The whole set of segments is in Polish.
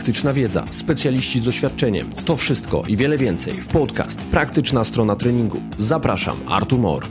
praktyczna wiedza, specjaliści z doświadczeniem. To wszystko i wiele więcej w podcast Praktyczna strona treningu. Zapraszam, Artur Mor.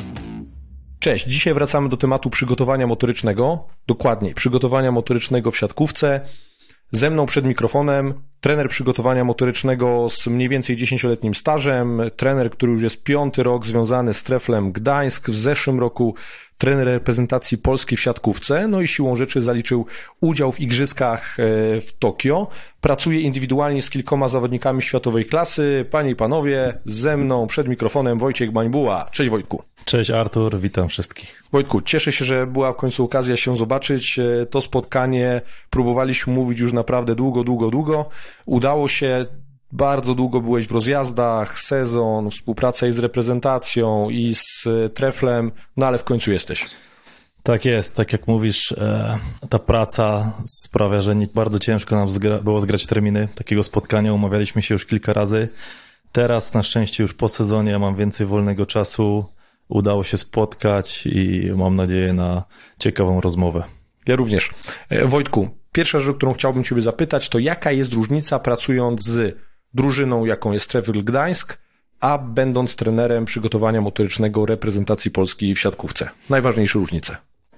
Cześć, dzisiaj wracamy do tematu przygotowania motorycznego, dokładniej przygotowania motorycznego w siatkówce. Ze mną przed mikrofonem trener przygotowania motorycznego z mniej więcej 10-letnim stażem, trener, który już jest 5. rok związany z Treflem Gdańsk, w zeszłym roku trener reprezentacji Polski w siatkówce, no i siłą rzeczy zaliczył udział w igrzyskach w Tokio. Pracuje indywidualnie z kilkoma zawodnikami światowej klasy. Panie i panowie, ze mną przed mikrofonem Wojciech Bańbuła. Cześć Wojtku. Cześć Artur, witam wszystkich. Wojtku, cieszę się, że była w końcu okazja się zobaczyć. To spotkanie próbowaliśmy mówić już naprawdę długo. Udało się, bardzo długo byłeś w rozjazdach, sezon, współpraca i z reprezentacją i z Treflem, no ale w końcu jesteś. Tak jest, tak jak mówisz, ta praca sprawia, że bardzo ciężko nam było zgrać terminy takiego spotkania, umawialiśmy się już kilka razy. Teraz na szczęście już po sezonie mam więcej wolnego czasu, udało się spotkać i mam nadzieję na ciekawą rozmowę. Ja również. Wojtku, pierwsza rzecz, o którą chciałbym Ciebie zapytać, to jaka jest różnica pracując z drużyną, jaką jest Trefl Gdańsk, a będąc trenerem przygotowania motorycznego reprezentacji Polski w siatkówce? Najważniejsze różnice.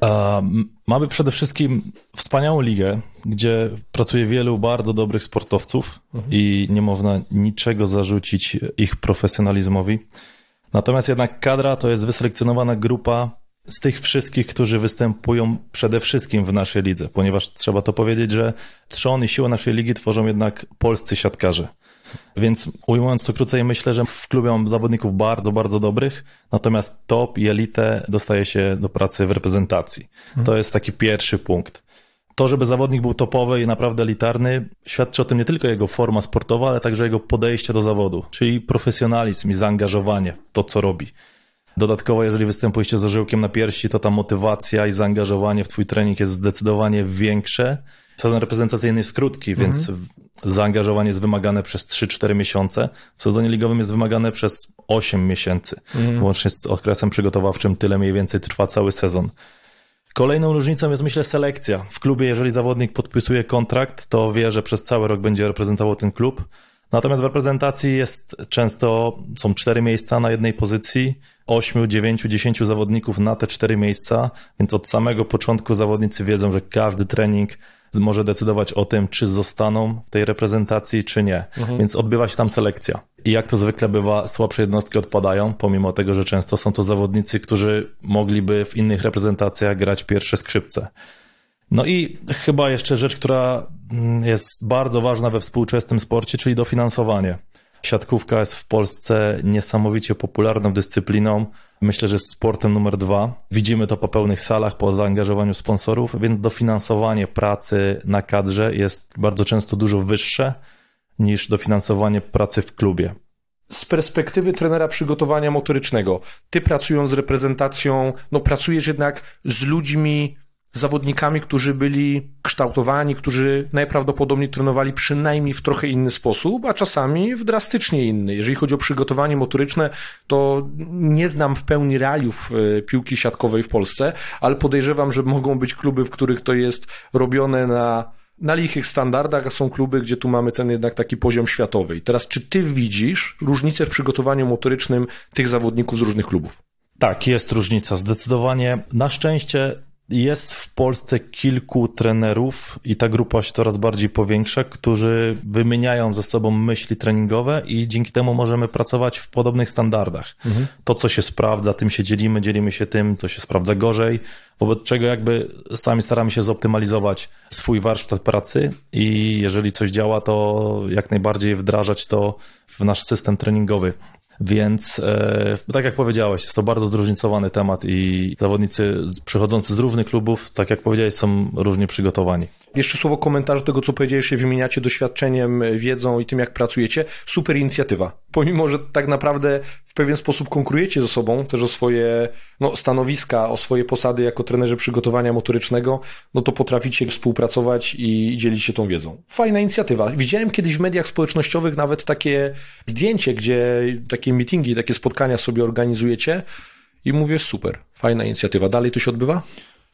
Mamy przede wszystkim wspaniałą ligę, gdzie pracuje wielu bardzo dobrych sportowców i nie można niczego zarzucić ich profesjonalizmowi. Natomiast jednak kadra to jest wyselekcjonowana grupa z tych wszystkich, którzy występują przede wszystkim w naszej lidze, ponieważ trzeba to powiedzieć, że trzon i siłę naszej ligi tworzą jednak polscy siatkarze. Więc ujmując to krócej, myślę, że w klubie mam zawodników bardzo dobrych, natomiast top i elitę dostaje się do pracy w reprezentacji. To jest taki pierwszy punkt. To, żeby zawodnik był topowy i naprawdę elitarny, świadczy o tym nie tylko jego forma sportowa, ale także jego podejście do zawodu, czyli profesjonalizm i zaangażowanie w to, co robi. Dodatkowo, jeżeli występujecie z orzełkiem na piersi, to ta motywacja i zaangażowanie w twój trening jest zdecydowanie większe. Sezon reprezentacyjny jest krótki, więc zaangażowanie jest wymagane przez 3-4 miesiące. W sezonie ligowym jest wymagane przez 8 miesięcy. Łącznie z okresem przygotowawczym tyle mniej więcej trwa cały sezon. Kolejną różnicą jest, myślę, selekcja. W klubie, jeżeli zawodnik podpisuje kontrakt, to wie, że przez cały rok będzie reprezentował ten klub. Natomiast w reprezentacji są 4 miejsca na jednej pozycji, 8, 9, 10 zawodników na te 4 miejsca, więc od samego początku zawodnicy wiedzą, że każdy trening może decydować o tym, czy zostaną w tej reprezentacji, czy nie. Więc odbywa się tam selekcja. I jak to zwykle bywa, słabsze jednostki odpadają, pomimo tego, że często są to zawodnicy, którzy mogliby w innych reprezentacjach grać pierwsze skrzypce. No i chyba jeszcze rzecz, która jest bardzo ważna we współczesnym sporcie, czyli dofinansowanie. Siatkówka jest w Polsce niesamowicie popularną dyscypliną. Myślę, że jest sportem numer 2. Widzimy to po pełnych salach, po zaangażowaniu sponsorów, więc dofinansowanie pracy na kadrze jest bardzo często dużo wyższe niż dofinansowanie pracy w klubie. Z perspektywy trenera przygotowania motorycznego, ty pracując z reprezentacją, pracujesz jednak z ludźmi, zawodnikami, którzy byli kształtowani, którzy najprawdopodobniej trenowali przynajmniej w trochę inny sposób, a czasami w drastycznie inny. Jeżeli chodzi o przygotowanie motoryczne, to nie znam w pełni realiów piłki siatkowej w Polsce, ale podejrzewam, że mogą być kluby, w których to jest robione na lichych standardach, a są kluby, gdzie tu mamy ten jednak taki poziom światowy. I teraz, czy ty widzisz różnicę w przygotowaniu motorycznym tych zawodników z różnych klubów? Tak, jest różnica, zdecydowanie. Na szczęście jest w Polsce kilku trenerów i ta grupa się coraz bardziej powiększa, którzy wymieniają ze sobą myśli treningowe i dzięki temu możemy pracować w podobnych standardach. To, co się sprawdza, tym się dzielimy się tym, co się sprawdza gorzej, wobec czego jakby sami staramy się zoptymalizować swój warsztat pracy i jeżeli coś działa, to jak najbardziej wdrażać to w nasz system treningowy. Więc tak jak powiedziałeś, jest to bardzo zróżnicowany temat i zawodnicy przychodzący z różnych klubów, tak jak powiedziałeś, są różnie przygotowani. Jeszcze słowo komentarza tego, co powiedziałeś, się wymieniacie doświadczeniem, wiedzą i tym, jak pracujecie. Super inicjatywa. Pomimo, że tak naprawdę w pewien sposób konkurujecie ze sobą, też o swoje stanowiska, o swoje posady jako trenerzy przygotowania motorycznego, to potraficie współpracować i dzielić się tą wiedzą. Fajna inicjatywa. Widziałem kiedyś w mediach społecznościowych nawet takie zdjęcie, gdzie takie meetingi, takie spotkania sobie organizujecie i mówię, super, fajna inicjatywa. Dalej to się odbywa?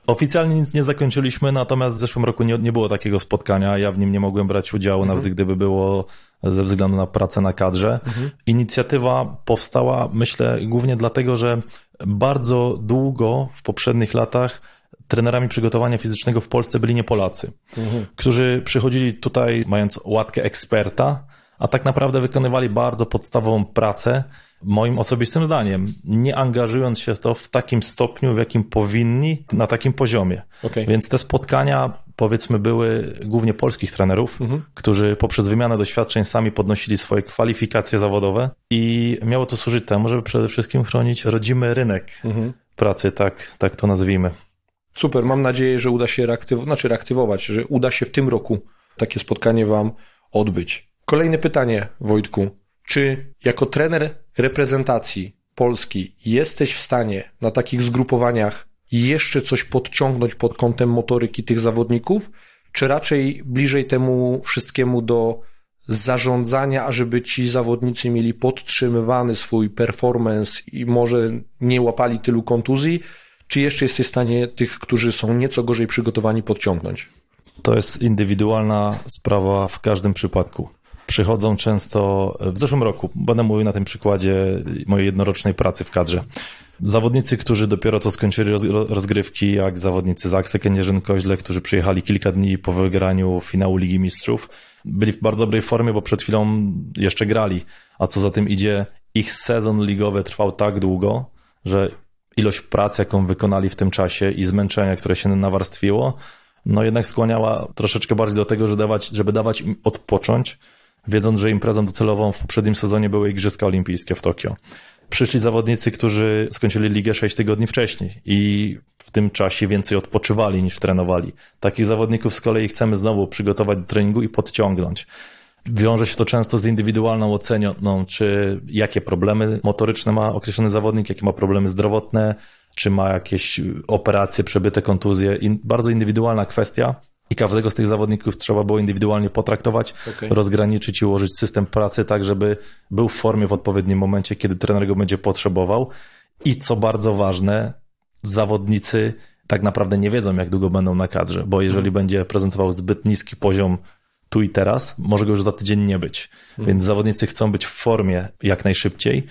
Oficjalnie nic nie zakończyliśmy, natomiast w zeszłym roku nie było takiego spotkania. Ja w nim nie mogłem brać udziału, nawet gdyby było ze względu na pracę na kadrze. Inicjatywa powstała, myślę, głównie dlatego, że bardzo długo w poprzednich latach trenerami przygotowania fizycznego w Polsce byli nie Polacy, którzy przychodzili tutaj mając łatkę eksperta, a tak naprawdę wykonywali bardzo podstawową pracę, moim osobistym zdaniem, nie angażując się w to w takim stopniu, w jakim powinni, na takim poziomie. Okay. Więc te spotkania, powiedzmy, były głównie polskich trenerów, którzy poprzez wymianę doświadczeń sami podnosili swoje kwalifikacje zawodowe i miało to służyć temu, żeby przede wszystkim chronić rodzimy rynek pracy, tak to nazwijmy. Super, mam nadzieję, że uda się reaktywować, że uda się w tym roku takie spotkanie wam odbyć. Kolejne pytanie, Wojtku. Czy jako trener reprezentacji Polski jesteś w stanie na takich zgrupowaniach jeszcze coś podciągnąć pod kątem motoryki tych zawodników, czy raczej bliżej temu wszystkiemu do zarządzania, ażeby ci zawodnicy mieli podtrzymywany swój performance i może nie łapali tylu kontuzji, czy jeszcze jesteś w stanie tych, którzy są nieco gorzej przygotowani, podciągnąć? To jest indywidualna sprawa w każdym przypadku. Przychodzą często, w zeszłym roku, będę mówił na tym przykładzie mojej jednorocznej pracy w kadrze. Zawodnicy, którzy dopiero to skończyli rozgrywki, jak zawodnicy z Aksy Kędzierzyn-Koźle, którzy przyjechali kilka dni po wygraniu finału Ligi Mistrzów, byli w bardzo dobrej formie, bo przed chwilą jeszcze grali, a co za tym idzie, ich sezon ligowy trwał tak długo, że ilość pracy, jaką wykonali w tym czasie i zmęczenia, które się nawarstwiło, no jednak skłaniała troszeczkę bardziej do tego, żeby dawać im odpocząć, wiedząc, że imprezą docelową w poprzednim sezonie były Igrzyska Olimpijskie w Tokio. Przyszli zawodnicy, którzy skończyli ligę 6 tygodni wcześniej i w tym czasie więcej odpoczywali niż trenowali. Takich zawodników z kolei chcemy znowu przygotować do treningu i podciągnąć. Wiąże się to często z indywidualną oceną, czy jakie problemy motoryczne ma określony zawodnik, jakie ma problemy zdrowotne, czy ma jakieś operacje, przebyte kontuzje. Bardzo indywidualna kwestia i każdego z tych zawodników trzeba było indywidualnie potraktować, rozgraniczyć i ułożyć system pracy tak, żeby był w formie w odpowiednim momencie, kiedy trener go będzie potrzebował. I co bardzo ważne, zawodnicy tak naprawdę nie wiedzą, jak długo będą na kadrze, bo jeżeli będzie prezentował zbyt niski poziom tu i teraz, może go już za tydzień nie być. Więc zawodnicy chcą być w formie jak najszybciej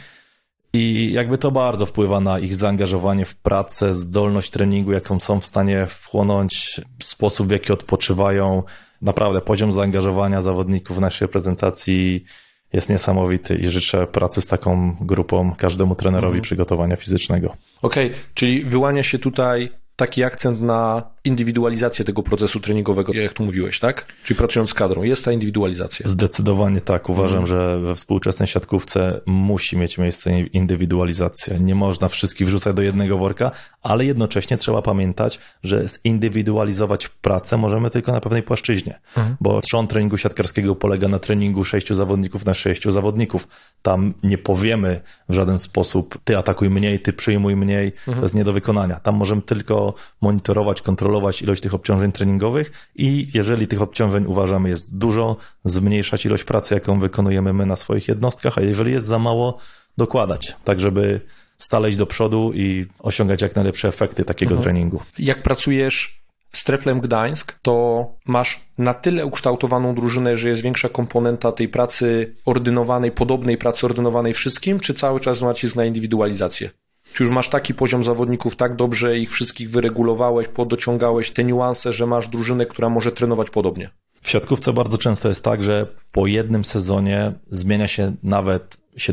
i jakby to bardzo wpływa na ich zaangażowanie w pracę, zdolność treningu, jaką są w stanie wchłonąć, sposób, w jaki odpoczywają. Naprawdę poziom zaangażowania zawodników w naszej reprezentacji jest niesamowity i życzę pracy z taką grupą każdemu trenerowi przygotowania fizycznego. Okej, czyli wyłania się tutaj taki akcent na indywidualizację tego procesu treningowego, jak tu mówiłeś, tak? Czyli pracując z kadrą, jest ta indywidualizacja. Zdecydowanie tak. Uważam, że we współczesnej siatkówce musi mieć miejsce indywidualizacja. Nie można wszystkich wrzucać do jednego worka, ale jednocześnie trzeba pamiętać, że zindywidualizować pracę możemy tylko na pewnej płaszczyźnie, bo trzon treningu siatkarskiego polega na treningu 6 zawodników na 6 zawodników. Tam nie powiemy w żaden sposób, ty atakuj mniej, ty przyjmuj mniej, to jest nie do wykonania. Tam możemy tylko monitorować, kontrolować ilość tych obciążeń treningowych i jeżeli tych obciążeń uważamy jest dużo, zmniejszać ilość pracy, jaką wykonujemy my na swoich jednostkach, a jeżeli jest za mało, dokładać, tak żeby stale iść do przodu i osiągać jak najlepsze efekty takiego treningu. Jak pracujesz z Treflem Gdańsk, to masz na tyle ukształtowaną drużynę, że jest większa komponenta tej pracy ordynowanej, podobnej pracy ordynowanej wszystkim, czy cały czas nacisk na indywidualizację? Czy już masz taki poziom zawodników, tak dobrze ich wszystkich wyregulowałeś, podociągałeś te niuanse, że masz drużynę, która może trenować podobnie? W siatkówce bardzo często jest tak, że po jednym sezonie zmienia się nawet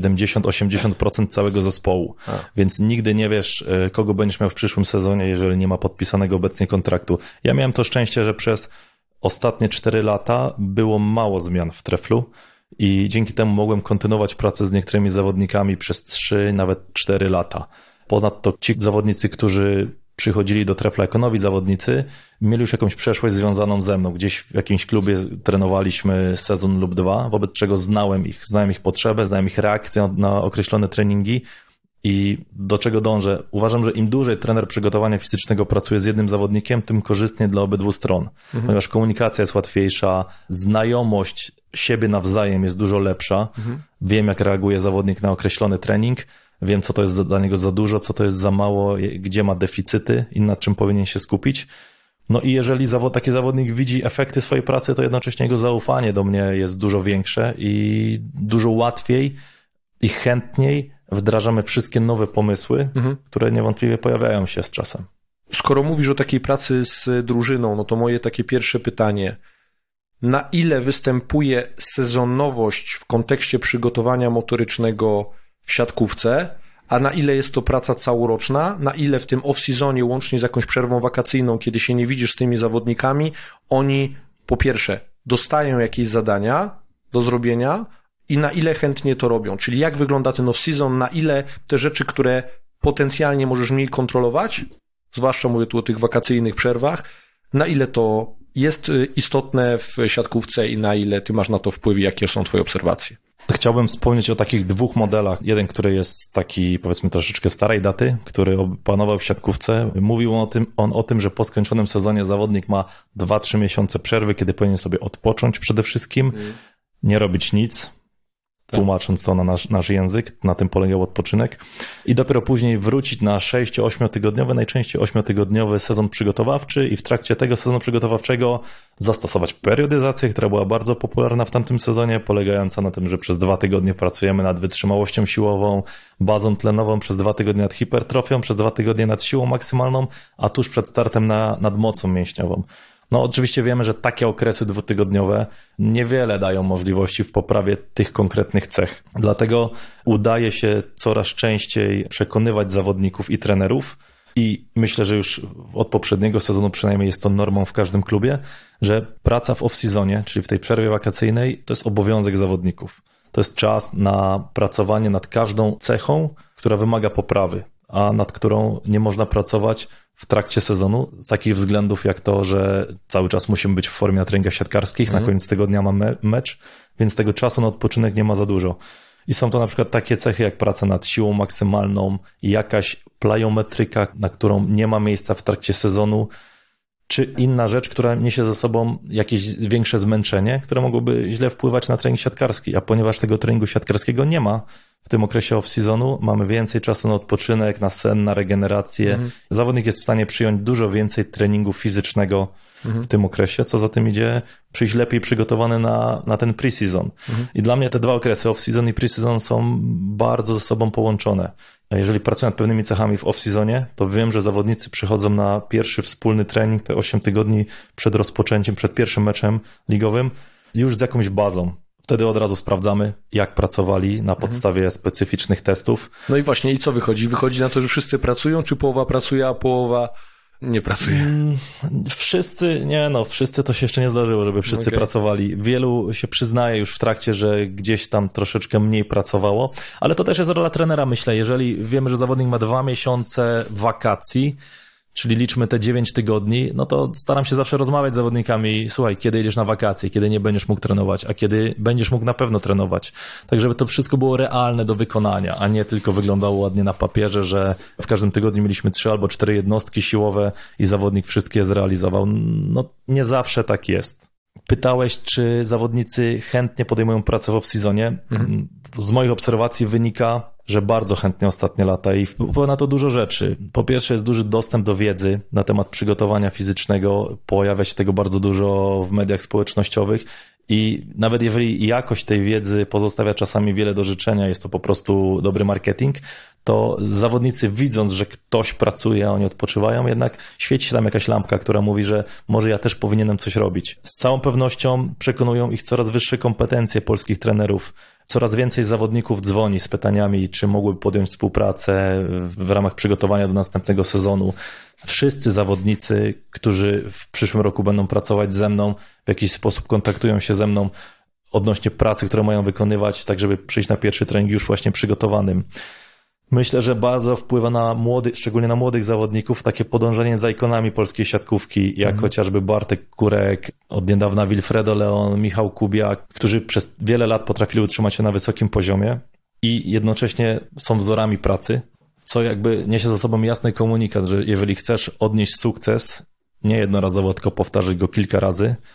70-80% całego zespołu, więc nigdy nie wiesz, kogo będziesz miał w przyszłym sezonie, jeżeli nie ma podpisanego obecnie kontraktu. Ja miałem to szczęście, że przez ostatnie 4 lata było mało zmian w Treflu i dzięki temu mogłem kontynuować pracę z niektórymi zawodnikami przez 3, nawet 4 lata. Ponadto ci zawodnicy, którzy przychodzili do Trefla jako nowi zawodnicy, mieli już jakąś przeszłość związaną ze mną. Gdzieś w jakimś klubie trenowaliśmy sezon lub 2, wobec czego znałem ich potrzebę, znałem ich reakcję na określone treningi i do czego dążę. Uważam, że im dłużej trener przygotowania fizycznego pracuje z jednym zawodnikiem, tym korzystnie dla obydwu stron, ponieważ komunikacja jest łatwiejsza, znajomość siebie nawzajem jest dużo lepsza, wiem jak reaguje zawodnik na określony trening, wiem, co to jest dla niego za dużo, co to jest za mało, gdzie ma deficyty i nad czym powinien się skupić. No i jeżeli taki zawodnik widzi efekty swojej pracy, to jednocześnie jego zaufanie do mnie jest dużo większe i dużo łatwiej i chętniej wdrażamy wszystkie nowe pomysły, które niewątpliwie pojawiają się z czasem. Skoro mówisz o takiej pracy z drużyną, no to moje takie pierwsze pytanie. Na ile występuje sezonowość w kontekście przygotowania motorycznego w siatkówce, a na ile jest to praca całoroczna, na ile w tym off-seasonie, łącznie z jakąś przerwą wakacyjną, kiedy się nie widzisz z tymi zawodnikami, oni po pierwsze dostają jakieś zadania do zrobienia i na ile chętnie to robią. Czyli jak wygląda ten off-season, na ile te rzeczy, które potencjalnie możesz mniej kontrolować, zwłaszcza mówię tu o tych wakacyjnych przerwach, na ile to jest istotne w siatkówce i na ile ty masz na to wpływ i jakie są twoje obserwacje? Chciałbym wspomnieć o takich dwóch modelach. Jeden, który jest taki, powiedzmy, troszeczkę starej daty, który panował w siatkówce. Mówił on o tym, że po skończonym sezonie zawodnik ma 2-3 miesiące przerwy, kiedy powinien sobie odpocząć przede wszystkim, nie robić nic, tłumacząc to na nasz język, na tym polegał odpoczynek i dopiero później wrócić na 6-8 tygodniowy, najczęściej 8-tygodniowy sezon przygotowawczy i w trakcie tego sezonu przygotowawczego zastosować periodyzację, która była bardzo popularna w tamtym sezonie, polegająca na tym, że przez 2 tygodnie pracujemy nad wytrzymałością siłową, bazą tlenową, przez 2 tygodnie nad hipertrofią, przez 2 tygodnie nad siłą maksymalną, a tuż przed startem nad mocą mięśniową. No oczywiście wiemy, że takie okresy 2-tygodniowe niewiele dają możliwości w poprawie tych konkretnych cech. Dlatego udaje się coraz częściej przekonywać zawodników i trenerów i myślę, że już od poprzedniego sezonu przynajmniej jest to normą w każdym klubie, że praca w off-seasonie, czyli w tej przerwie wakacyjnej, to jest obowiązek zawodników. To jest czas na pracowanie nad każdą cechą, która wymaga poprawy, a nad którą nie można pracować w trakcie sezonu z takich względów jak to, że cały czas musimy być w formie na treningach siatkarskich, na koniec tygodnia mamy mecz, więc tego czasu na odpoczynek nie ma za dużo. I są to na przykład takie cechy jak praca nad siłą maksymalną i jakaś plyometryka, na którą nie ma miejsca w trakcie sezonu, czy inna rzecz, która niesie ze sobą jakieś większe zmęczenie, które mogłoby źle wpływać na trening siatkarski, a ponieważ tego treningu siatkarskiego nie ma w tym okresie off-seasonu, mamy więcej czasu na odpoczynek, na sen, na regenerację. Zawodnik jest w stanie przyjąć dużo więcej treningu fizycznego w tym okresie, co za tym idzie przyjść lepiej przygotowany na ten pre-season. I dla mnie te dwa okresy, off-season i pre-season, są bardzo ze sobą połączone. A jeżeli pracuję nad pewnymi cechami w off-seasonie, to wiem, że zawodnicy przychodzą na pierwszy wspólny trening, te 8 tygodni przed rozpoczęciem, przed pierwszym meczem ligowym, już z jakąś bazą. Wtedy od razu sprawdzamy, jak pracowali na podstawie specyficznych testów. No i właśnie, i co wychodzi? Wychodzi na to, że wszyscy pracują, czy połowa pracuje, a połowa nie pracuje? Wszyscy to się jeszcze nie zdarzyło, żeby wszyscy pracowali. Wielu się przyznaje już w trakcie, że gdzieś tam troszeczkę mniej pracowało, ale to też jest rola trenera, myślę. Jeżeli wiemy, że zawodnik ma 2 miesiące wakacji, czyli liczmy te 9 tygodni, no to staram się zawsze rozmawiać z zawodnikami, słuchaj, kiedy jedziesz na wakacje, kiedy nie będziesz mógł trenować, a kiedy będziesz mógł na pewno trenować. Tak, żeby to wszystko było realne do wykonania, a nie tylko wyglądało ładnie na papierze, że w każdym tygodniu mieliśmy 3 albo 4 jednostki siłowe i zawodnik wszystkie zrealizował. No nie zawsze tak jest. Pytałeś, czy zawodnicy chętnie podejmują pracę w off-seasonie. Z moich obserwacji wynika, że bardzo chętnie ostatnie lata i wpływa na to dużo rzeczy. Po pierwsze jest duży dostęp do wiedzy na temat przygotowania fizycznego, pojawia się tego bardzo dużo w mediach społecznościowych i nawet jeżeli jakość tej wiedzy pozostawia czasami wiele do życzenia, jest to po prostu dobry marketing, to zawodnicy widząc, że ktoś pracuje, a oni odpoczywają, jednak świeci się tam jakaś lampka, która mówi, że może ja też powinienem coś robić. Z całą pewnością przekonują ich coraz wyższe kompetencje polskich trenerów. Coraz więcej zawodników dzwoni z pytaniami, czy mogłyby podjąć współpracę w ramach przygotowania do następnego sezonu. Wszyscy zawodnicy, którzy w przyszłym roku będą pracować ze mną, w jakiś sposób kontaktują się ze mną odnośnie pracy, które mają wykonywać, tak żeby przyjść na pierwszy trening już właśnie przygotowanym. Myślę, że bardzo wpływa na młodych, szczególnie na młodych zawodników, takie podążanie za ikonami polskiej siatkówki, jak chociażby Bartek Kurek, od niedawna Wilfredo Leon, Michał Kubiak, którzy przez wiele lat potrafili utrzymać się na wysokim poziomie i jednocześnie są wzorami pracy, co jakby niesie za sobą jasny komunikat, że jeżeli chcesz odnieść sukces, nie jednorazowo, tylko powtarzać go kilka razy,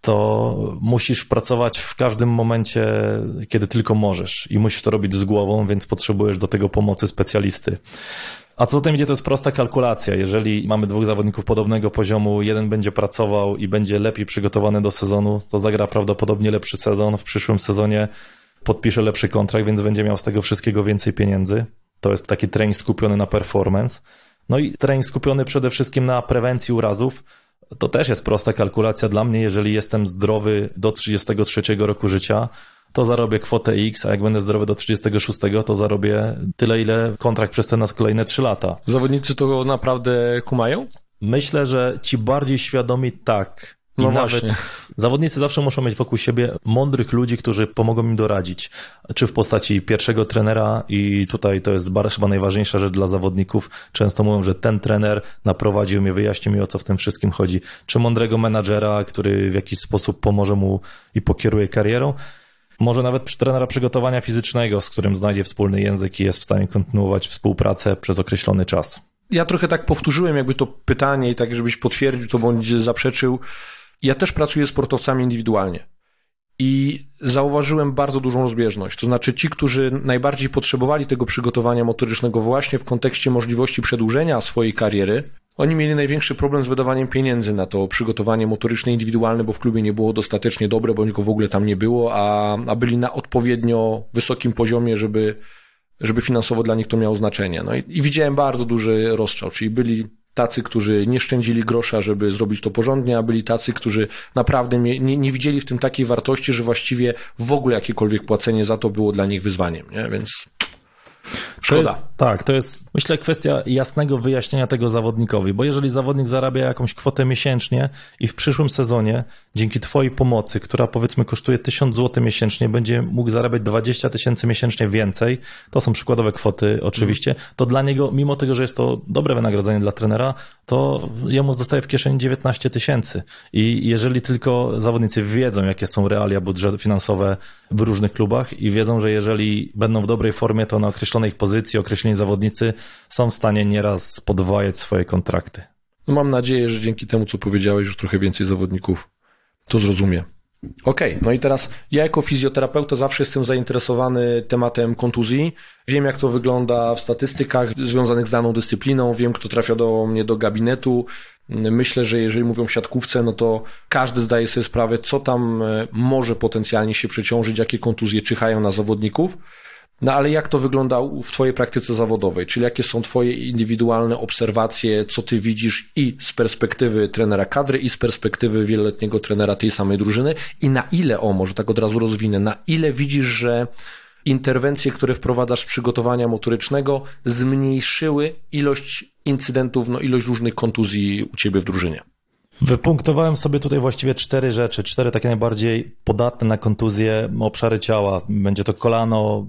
to musisz pracować w każdym momencie, kiedy tylko możesz i musisz to robić z głową, więc potrzebujesz do tego pomocy specjalisty. A co za tym idzie, to jest prosta kalkulacja. Jeżeli mamy 2 zawodników podobnego poziomu, jeden będzie pracował i będzie lepiej przygotowany do sezonu, to zagra prawdopodobnie lepszy sezon. W przyszłym sezonie podpisze lepszy kontrakt, więc będzie miał z tego wszystkiego więcej pieniędzy. To jest taki trening skupiony na performance. No i trening skupiony przede wszystkim na prewencji urazów. To też jest prosta kalkulacja dla mnie. Jeżeli jestem zdrowy do 33 roku życia, to zarobię kwotę X, a jak będę zdrowy do 36, to zarobię tyle, ile kontrakt przez te nas kolejne 3 lata. Zawodnicy to naprawdę kumają? Myślę, że ci bardziej świadomi tak. I No nawet właśnie. zawodnicy zawsze muszą mieć wokół siebie mądrych ludzi, którzy pomogą im doradzić. Czy w postaci pierwszego trenera i tutaj to jest chyba najważniejsza rzecz dla zawodników. Często mówią, że ten trener naprowadził mnie, wyjaśnił mi, o co w tym wszystkim chodzi. Czy mądrego menadżera, który w jakiś sposób pomoże mu i pokieruje karierą. Może nawet trenera przygotowania fizycznego, z którym znajdzie wspólny język i jest w stanie kontynuować współpracę przez określony czas. Ja trochę tak powtórzyłem jakby to pytanie i tak, żebyś potwierdził to bądź zaprzeczył. Ja też pracuję z sportowcami indywidualnie i zauważyłem bardzo dużą rozbieżność. To znaczy ci, którzy najbardziej potrzebowali tego przygotowania motorycznego właśnie w kontekście możliwości przedłużenia swojej kariery, oni mieli największy problem z wydawaniem pieniędzy na to przygotowanie motoryczne indywidualne, bo w klubie nie było dostatecznie dobre, bądź go w ogóle tam nie było, a byli na odpowiednio wysokim poziomie, żeby finansowo dla nich to miało znaczenie. No i widziałem bardzo duży rozstrzał, czyli byli tacy, którzy nie szczędzili grosza, żeby zrobić to porządnie, a byli tacy, którzy naprawdę nie widzieli w tym takiej wartości, że właściwie w ogóle jakiekolwiek płacenie za to było dla nich wyzwaniem, nie? Więc szkoda. To jest myślę kwestia jasnego wyjaśnienia tego zawodnikowi, bo jeżeli zawodnik zarabia jakąś kwotę miesięcznie i w przyszłym sezonie dzięki twojej pomocy, która powiedzmy kosztuje 1000 zł miesięcznie, będzie mógł zarabiać 20 000 miesięcznie więcej, to są przykładowe kwoty oczywiście, to dla niego, mimo tego, że jest to dobre wynagrodzenie dla trenera, to jemu zostaje w kieszeni 19 000 i jeżeli tylko zawodnicy wiedzą, jakie są realia budżetu finansowe w różnych klubach i wiedzą, że jeżeli będą w dobrej formie, to na określonej pozycji określeni zawodnicy są w stanie nieraz podwajać swoje kontrakty. No mam nadzieję, że dzięki temu, co powiedziałeś, już trochę więcej zawodników to zrozumie. Okej, no i teraz ja jako fizjoterapeuta zawsze jestem zainteresowany tematem kontuzji. Wiem, jak to wygląda w statystykach związanych z daną dyscypliną, wiem, kto trafia do mnie do gabinetu. Myślę, że jeżeli mówią o siatkówce, no to każdy zdaje sobie sprawę, co tam może potencjalnie się przeciążyć, jakie kontuzje czyhają na zawodników. No ale jak to wygląda w twojej praktyce zawodowej? Czyli jakie są twoje indywidualne obserwacje, co ty widzisz i z perspektywy trenera kadry, i z perspektywy wieloletniego trenera tej samej drużyny? I na ile, może tak od razu rozwinę, na ile widzisz, że interwencje, które wprowadzasz z przygotowania motorycznego, zmniejszyły ilość incydentów, ilość różnych kontuzji u ciebie w drużynie? Wypunktowałem sobie tutaj właściwie 4 rzeczy, 4 takie najbardziej podatne na kontuzje obszary ciała. Będzie to kolano,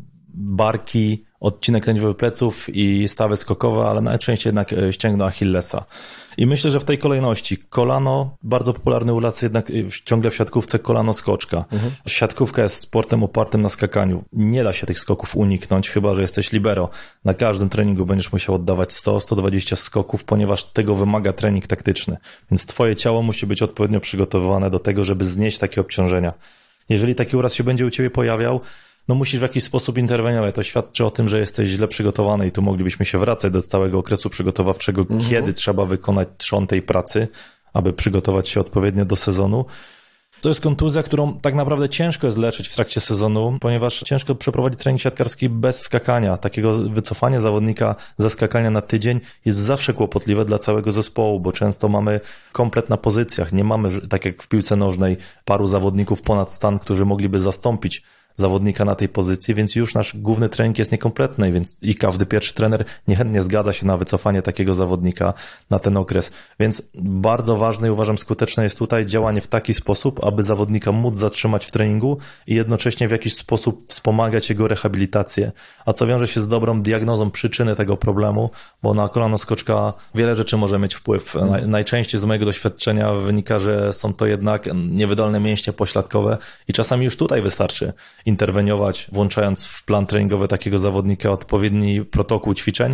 barki, odcinek lędźwiowy pleców i stawy skokowe, ale najczęściej jednak ścięgno Achillesa. I myślę, że w tej kolejności kolano, bardzo popularny u nas jednak ciągle w siatkówce kolano skoczka. Siatkówka jest sportem opartym na skakaniu. Nie da się tych skoków uniknąć, chyba że jesteś libero. Na każdym treningu będziesz musiał oddawać 100-120 skoków, ponieważ tego wymaga trening taktyczny. Więc twoje ciało musi być odpowiednio przygotowane do tego, żeby znieść takie obciążenia. Jeżeli taki uraz się będzie u ciebie pojawiał, musisz w jakiś sposób interweniować. To świadczy o tym, że jesteś źle przygotowany i tu moglibyśmy się wracać do całego okresu przygotowawczego, kiedy trzeba wykonać trzon tej pracy, aby przygotować się odpowiednio do sezonu. To jest kontuzja, którą tak naprawdę ciężko jest leczyć w trakcie sezonu, ponieważ ciężko przeprowadzić trening siatkarski bez skakania. Takiego wycofania zawodnika ze skakania na tydzień jest zawsze kłopotliwe dla całego zespołu, bo często mamy komplet na pozycjach. Nie mamy, tak jak w piłce nożnej, paru zawodników ponad stan, którzy mogliby zastąpić zawodnika na tej pozycji, więc już nasz główny trening jest niekompletny, więc i każdy pierwszy trener niechętnie zgadza się na wycofanie takiego zawodnika na ten okres. Więc bardzo ważne i uważam skuteczne jest tutaj działanie w taki sposób, aby zawodnika móc zatrzymać w treningu i jednocześnie w jakiś sposób wspomagać jego rehabilitację. A co wiąże się z dobrą diagnozą przyczyny tego problemu, bo na kolano skoczka wiele rzeczy może mieć wpływ. Najczęściej z mojego doświadczenia wynika, że są to jednak niewydolne mięśnie pośladkowe i czasami już tutaj wystarczy interweniować, włączając w plan treningowy takiego zawodnika odpowiedni protokół ćwiczeń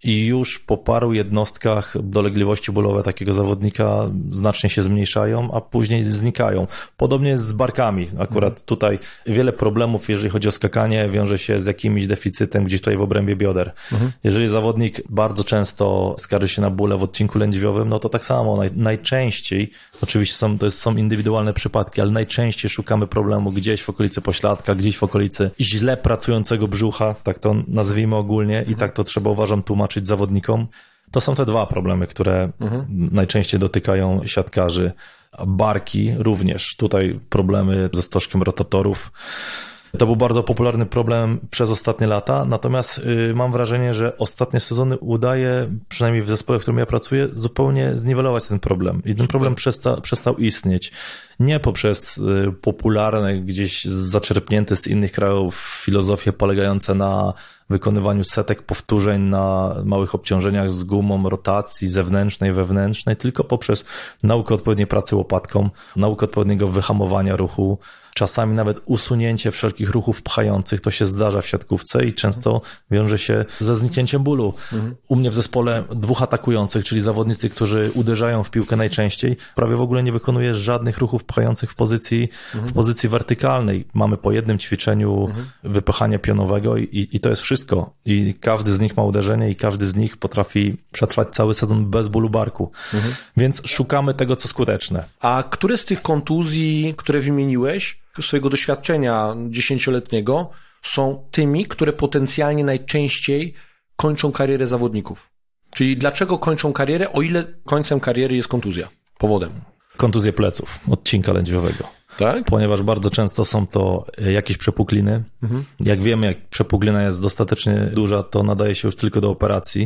i już po paru jednostkach dolegliwości bólowe takiego zawodnika znacznie się zmniejszają, a później znikają. Podobnie jest z barkami. Akurat tutaj wiele problemów, jeżeli chodzi o skakanie, wiąże się z jakimś deficytem gdzieś tutaj w obrębie bioder. Jeżeli zawodnik bardzo często skarży się na bóle w odcinku lędźwiowym, no to tak samo najczęściej, oczywiście są indywidualne przypadki, ale najczęściej szukamy problemu gdzieś w okolicy pośladka, gdzieś w okolicy źle pracującego brzucha, tak to nazwijmy ogólnie i tak to trzeba, uważam, tłumaczyć zawodnikom. To są te dwa problemy, które najczęściej dotykają siatkarzy. Barki również. Tutaj problemy ze stożkiem rotatorów. To był bardzo popularny problem przez ostatnie lata, natomiast mam wrażenie, że ostatnie sezony udaje, przynajmniej w zespole, w którym ja pracuję, zupełnie zniwelować ten problem. I ten problem przestał istnieć. Nie poprzez popularne, gdzieś zaczerpnięte z innych krajów filozofie polegające na wykonywaniu setek powtórzeń na małych obciążeniach z gumą, rotacji zewnętrznej, wewnętrznej, tylko poprzez naukę odpowiedniej pracy łopatką, naukę odpowiedniego wyhamowania ruchu, czasami nawet usunięcie wszelkich ruchów pchających. To się zdarza w siatkówce i często wiąże się ze zniknięciem bólu. U mnie w zespole 2 atakujących, czyli zawodnicy, którzy uderzają w piłkę najczęściej, prawie w ogóle nie wykonuje żadnych ruchów pchających w pozycji wertykalnej. Mamy po jednym ćwiczeniu wypychania pionowego i to jest wszystko. I każdy z nich ma uderzenie i każdy z nich potrafi przetrwać cały sezon bez bólu barku. Więc szukamy tego, co skuteczne. A które z tych kontuzji, które wymieniłeś, swojego doświadczenia 10-letniego, są tymi, które potencjalnie najczęściej kończą karierę zawodników? Czyli dlaczego kończą karierę, o ile końcem kariery jest kontuzja? Powodem. Kontuzje pleców, odcinka lędźwiowego. Tak? Ponieważ bardzo często są to jakieś przepukliny. Jak wiemy, jak przepuklina jest dostatecznie duża, to nadaje się już tylko do operacji.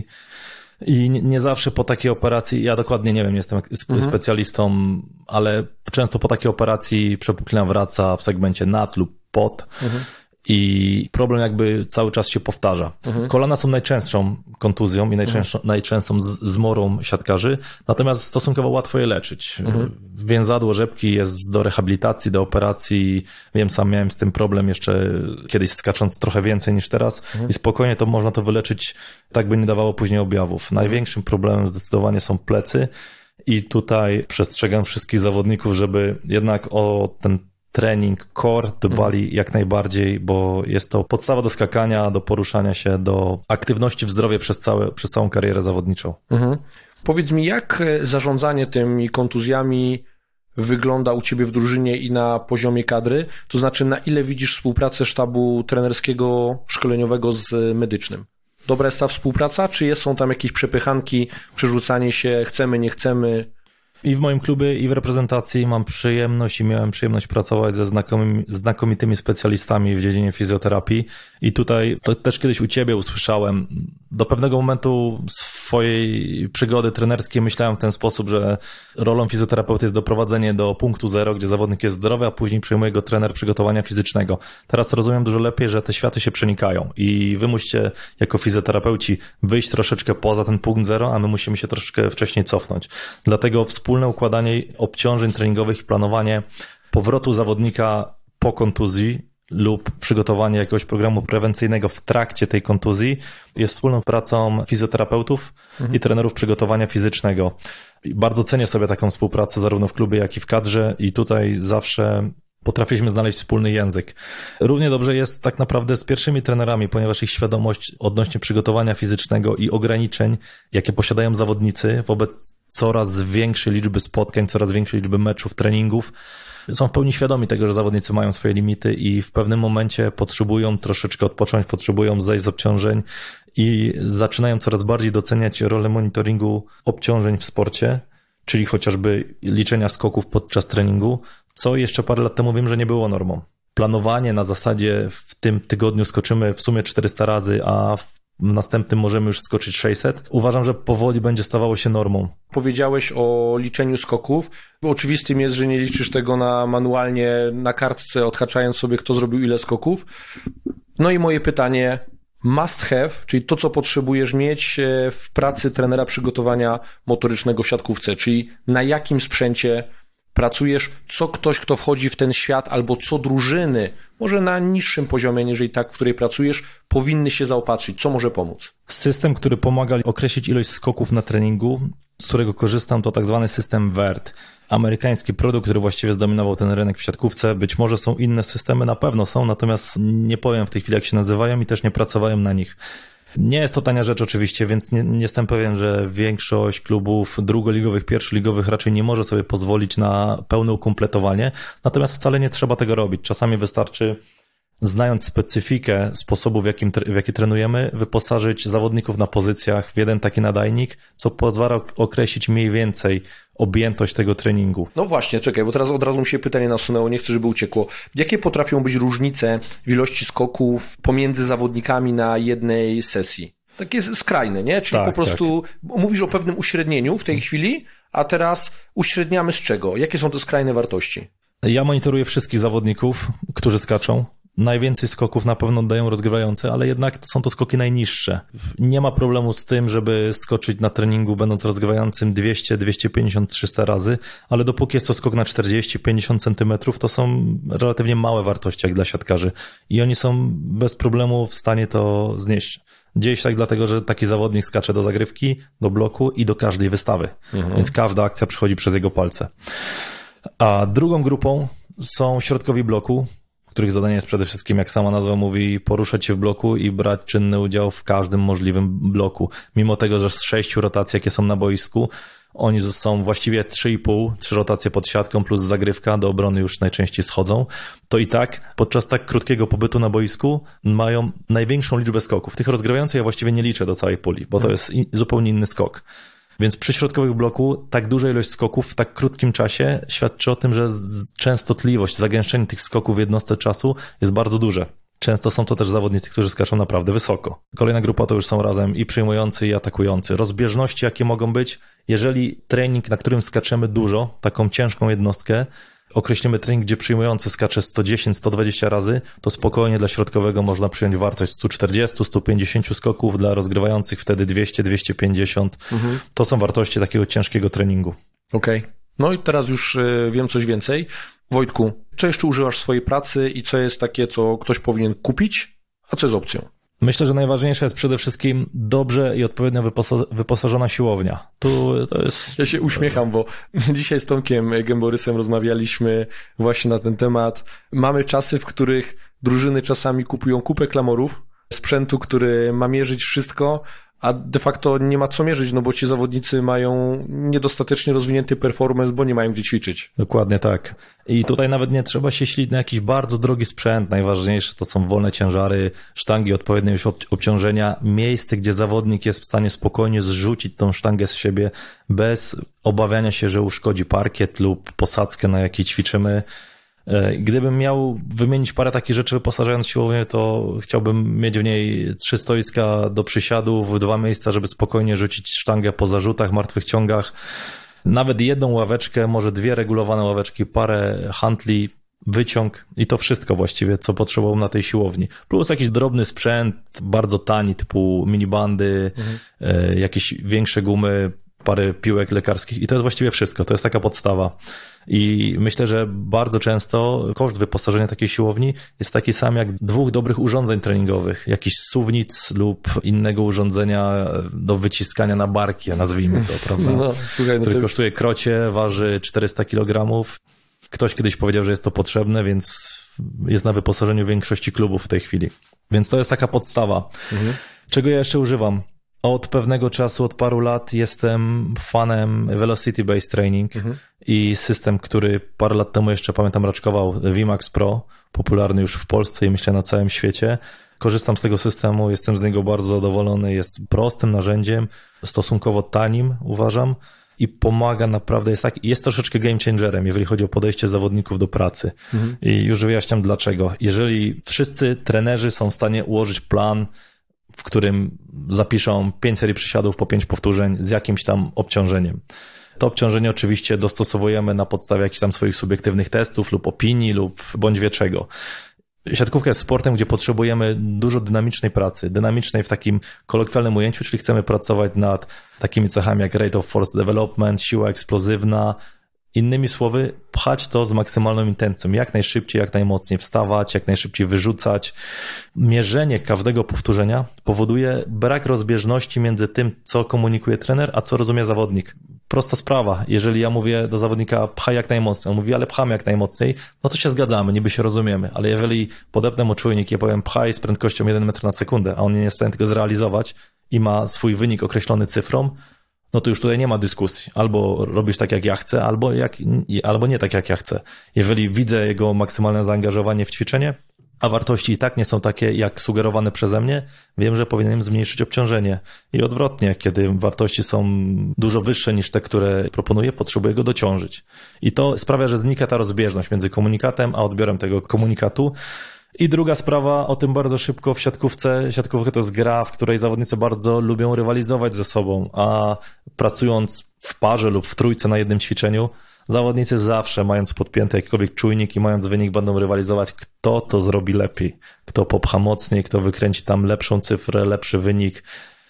I nie zawsze po takiej operacji, ja dokładnie nie wiem, nie jestem specjalistą, ale często po takiej operacji przepuklina wraca w segmencie nad lub pod. I problem jakby cały czas się powtarza. Kolana są najczęstszą kontuzją i najczęstszą zmorą siatkarzy, natomiast stosunkowo łatwo je leczyć. Więzadło rzepki jest do rehabilitacji, do operacji. Wiem, sam miałem z tym problem jeszcze kiedyś skacząc trochę więcej niż teraz i spokojnie to można to wyleczyć, tak by nie dawało później objawów. Największym problemem zdecydowanie są plecy i tutaj przestrzegam wszystkich zawodników, żeby jednak o ten trening core dbali jak najbardziej, bo jest to podstawa do skakania, do poruszania się, do aktywności w zdrowie przez całą karierę zawodniczą. Powiedz mi, jak zarządzanie tymi kontuzjami wygląda u Ciebie w drużynie i na poziomie kadry? To znaczy, na ile widzisz współpracę sztabu trenerskiego, szkoleniowego z medycznym? Dobra jest ta współpraca, czy są tam jakieś przepychanki, przerzucanie się, chcemy, nie chcemy? I w moim klubie, i w reprezentacji mam przyjemność i miałem przyjemność pracować ze znakomitymi specjalistami w dziedzinie fizjoterapii. I tutaj to też kiedyś u Ciebie usłyszałem. Do pewnego momentu swojej przygody trenerskiej myślałem w ten sposób, że rolą fizjoterapeuty jest doprowadzenie do punktu zero, gdzie zawodnik jest zdrowy, a później przyjmuje go trener przygotowania fizycznego. Teraz to rozumiem dużo lepiej, że te światy się przenikają i wy musicie jako fizjoterapeuci wyjść troszeczkę poza ten punkt zero, a my musimy się troszeczkę wcześniej cofnąć. Dlatego wspólne układanie obciążeń treningowych i planowanie powrotu zawodnika po kontuzji lub przygotowanie jakiegoś programu prewencyjnego w trakcie tej kontuzji jest wspólną pracą fizjoterapeutów i trenerów przygotowania fizycznego. I bardzo cenię sobie taką współpracę zarówno w klubie, jak i w kadrze i tutaj zawsze potrafiliśmy znaleźć wspólny język. Równie dobrze jest tak naprawdę z pierwszymi trenerami, ponieważ ich świadomość odnośnie przygotowania fizycznego i ograniczeń, jakie posiadają zawodnicy wobec coraz większej liczby spotkań, coraz większej liczby meczów, treningów, są w pełni świadomi tego, że zawodnicy mają swoje limity i w pewnym momencie potrzebują troszeczkę odpocząć, potrzebują zejść z obciążeń i zaczynają coraz bardziej doceniać rolę monitoringu obciążeń w sporcie, czyli chociażby liczenia skoków podczas treningu, co jeszcze parę lat temu wiem, że nie było normą. Planowanie na zasadzie w tym tygodniu skoczymy w sumie 400 razy, a w następnym możemy już skoczyć 600. Uważam, że powoli będzie stawało się normą. Powiedziałeś o liczeniu skoków. Oczywistym jest, że nie liczysz tego manualnie na kartce, odhaczając sobie, kto zrobił ile skoków. No i moje pytanie, must have, czyli to, co potrzebujesz mieć w pracy trenera przygotowania motorycznego w siatkówce, czyli na jakim sprzęcie pracujesz, co ktoś, kto wchodzi w ten świat, albo co drużyny, może na niższym poziomie, niżeli tak, w której pracujesz, powinny się zaopatrzyć? Co może pomóc? System, który pomaga określić ilość skoków na treningu, z którego korzystam, to tak zwany system VERT. Amerykański produkt, który właściwie zdominował ten rynek w siatkówce. Być może są inne systemy, na pewno są, natomiast nie powiem w tej chwili, jak się nazywają i też nie pracowałem na nich. Nie jest to tania rzecz oczywiście, więc nie jestem pewien, że większość klubów drugoligowych, pierwszoligowych raczej nie może sobie pozwolić na pełne ukompletowanie, natomiast wcale nie trzeba tego robić. Czasami wystarczy, znając specyfikę sposobu, w jaki trenujemy, wyposażyć zawodników na pozycjach w jeden taki nadajnik, co pozwala określić mniej więcej objętość tego treningu. No właśnie, czekaj, bo teraz od razu mi się pytanie nasunęło, nie chcę, żeby uciekło. Jakie potrafią być różnice w ilości skoków pomiędzy zawodnikami na jednej sesji? Takie skrajne, nie? Czyli po prostu mówisz o pewnym uśrednieniu w tej chwili, a teraz uśredniamy z czego? Jakie są te skrajne wartości? Ja monitoruję wszystkich zawodników, którzy skaczą. Najwięcej skoków na pewno dają rozgrywające, ale jednak są to skoki najniższe. Nie ma problemu z tym, żeby skoczyć na treningu będąc rozgrywającym 200, 250, 300 razy, ale dopóki jest to skok na 40-50 centymetrów, to są relatywnie małe wartości jak dla siatkarzy i oni są bez problemu w stanie to znieść. Dzieje się tak dlatego, że taki zawodnik skacze do zagrywki, do bloku i do każdej wystawy, więc każda akcja przechodzi przez jego palce. A drugą grupą są środkowi bloku, których zadanie jest przede wszystkim, jak sama nazwa mówi, poruszać się w bloku i brać czynny udział w każdym możliwym bloku. Mimo tego, że z 6 rotacji, jakie są na boisku, oni są właściwie 3,5, 3 rotacje pod siatką plus zagrywka, do obrony już najczęściej schodzą, to i tak podczas tak krótkiego pobytu na boisku mają największą liczbę skoków. Tych rozgrywających ja właściwie nie liczę do całej puli, bo to jest zupełnie inny skok. Więc przy środkowych bloku tak duża ilość skoków w tak krótkim czasie świadczy o tym, że częstotliwość, zagęszczenie tych skoków w jednostce czasu jest bardzo duże. Często są to też zawodnicy, którzy skaczą naprawdę wysoko. Kolejna grupa to już są razem i przyjmujący, i atakujący. Rozbieżności, jakie mogą być, jeżeli trening, na którym skaczemy dużo, taką ciężką jednostkę, określimy trening, gdzie przyjmujący skacze 110-120 razy, to spokojnie dla środkowego można przyjąć wartość 140-150 skoków, dla rozgrywających wtedy 200-250. To są wartości takiego ciężkiego treningu. Okej. No i teraz już wiem coś więcej. Wojtku, co jeszcze używasz w swojej pracy i co jest takie, co ktoś powinien kupić, a co jest opcją? Myślę, że najważniejsza jest przede wszystkim dobrze i odpowiednio wyposażona siłownia. To jest... Ja się uśmiecham, bo dzisiaj z Tomkiem Gęborysem rozmawialiśmy właśnie na ten temat. Mamy czasy, w których drużyny czasami kupują kupę klamorów, sprzętu, który ma mierzyć wszystko, a de facto nie ma co mierzyć, no bo ci zawodnicy mają niedostatecznie rozwinięty performance, bo nie mają gdzie ćwiczyć. Dokładnie tak. I tutaj nawet nie trzeba się silić na jakiś bardzo drogi sprzęt. Najważniejsze to są wolne ciężary, sztangi odpowiednie już obciążenia, miejsce, gdzie zawodnik jest w stanie spokojnie zrzucić tą sztangę z siebie bez obawiania się, że uszkodzi parkiet lub posadzkę, na jakiej ćwiczymy. Gdybym miał wymienić parę takich rzeczy wyposażając siłownię, to chciałbym mieć w niej 3 stoiska do przysiadów, 2 miejsca, żeby spokojnie rzucić sztangę po zarzutach, martwych ciągach, nawet 1 ławeczkę, może 2 regulowane ławeczki, parę hantli, wyciąg i to wszystko właściwie, co potrzebowałem na tej siłowni. Plus jakiś drobny sprzęt, bardzo tani, typu minibandy, jakieś większe gumy, parę piłek lekarskich i to jest właściwie wszystko. To jest taka podstawa. I myślę, że bardzo często koszt wyposażenia takiej siłowni jest taki sam jak 2 dobrych urządzeń treningowych. Jakiś suwnic lub innego urządzenia do wyciskania na barki, nazwijmy to, prawda? No, słuchaj, który kosztuje krocie, waży 400 kg. Ktoś kiedyś powiedział, że jest to potrzebne, więc jest na wyposażeniu większości klubów w tej chwili. Więc to jest taka podstawa. Czego ja jeszcze używam? Od pewnego czasu, od paru lat jestem fanem Velocity Based Training i system, który parę lat temu jeszcze pamiętam raczkował, VMAX Pro, popularny już w Polsce i myślę na całym świecie. Korzystam z tego systemu, jestem z niego bardzo zadowolony, jest prostym narzędziem, stosunkowo tanim uważam i pomaga naprawdę, jest troszeczkę game changerem, jeżeli chodzi o podejście zawodników do pracy. I już wyjaśniam dlaczego. Jeżeli wszyscy trenerzy są w stanie ułożyć plan, w którym zapiszą 5 serii przysiadów po 5 powtórzeń z jakimś tam obciążeniem. To obciążenie oczywiście dostosowujemy na podstawie jakichś tam swoich subiektywnych testów lub opinii lub bądź wie czego. Siatkówka jest sportem, gdzie potrzebujemy dużo dynamicznej pracy. Dynamicznej w takim kolokwialnym ujęciu, czyli chcemy pracować nad takimi cechami jak rate of force development, siła eksplozywna, Innymi słowy, pchać to z maksymalną intencją, jak najszybciej, jak najmocniej wstawać, jak najszybciej wyrzucać. Mierzenie każdego powtórzenia powoduje brak rozbieżności między tym, co komunikuje trener, a co rozumie zawodnik. Prosta sprawa. Jeżeli ja mówię do zawodnika pchaj jak najmocniej, on mówi, ale pchamy jak najmocniej, no to się zgadzamy, niby się rozumiemy. Ale jeżeli podepnę mu czujnik i ja powiem pchaj z prędkością 1 metr na sekundę, a on nie jest w stanie tego zrealizować i ma swój wynik określony cyfrą, no to już tutaj nie ma dyskusji. Albo robisz tak, jak ja chcę, albo nie tak, jak ja chcę. Jeżeli widzę jego maksymalne zaangażowanie w ćwiczenie, a wartości i tak nie są takie, jak sugerowane przeze mnie, wiem, że powinienem zmniejszyć obciążenie. I odwrotnie, kiedy wartości są dużo wyższe niż te, które proponuję, potrzebuję go dociążyć. I to sprawia, że znika ta rozbieżność między komunikatem a odbiorem tego komunikatu. I druga sprawa, o tym bardzo szybko w siatkówce. Siatkówka to jest gra, w której zawodnicy bardzo lubią rywalizować ze sobą, a pracując w parze lub w trójce na jednym ćwiczeniu, zawodnicy zawsze, mając podpięty jakikolwiek czujnik i mając wynik, będą rywalizować, kto to zrobi lepiej, kto popcha mocniej, kto wykręci tam lepszą cyfrę, lepszy wynik.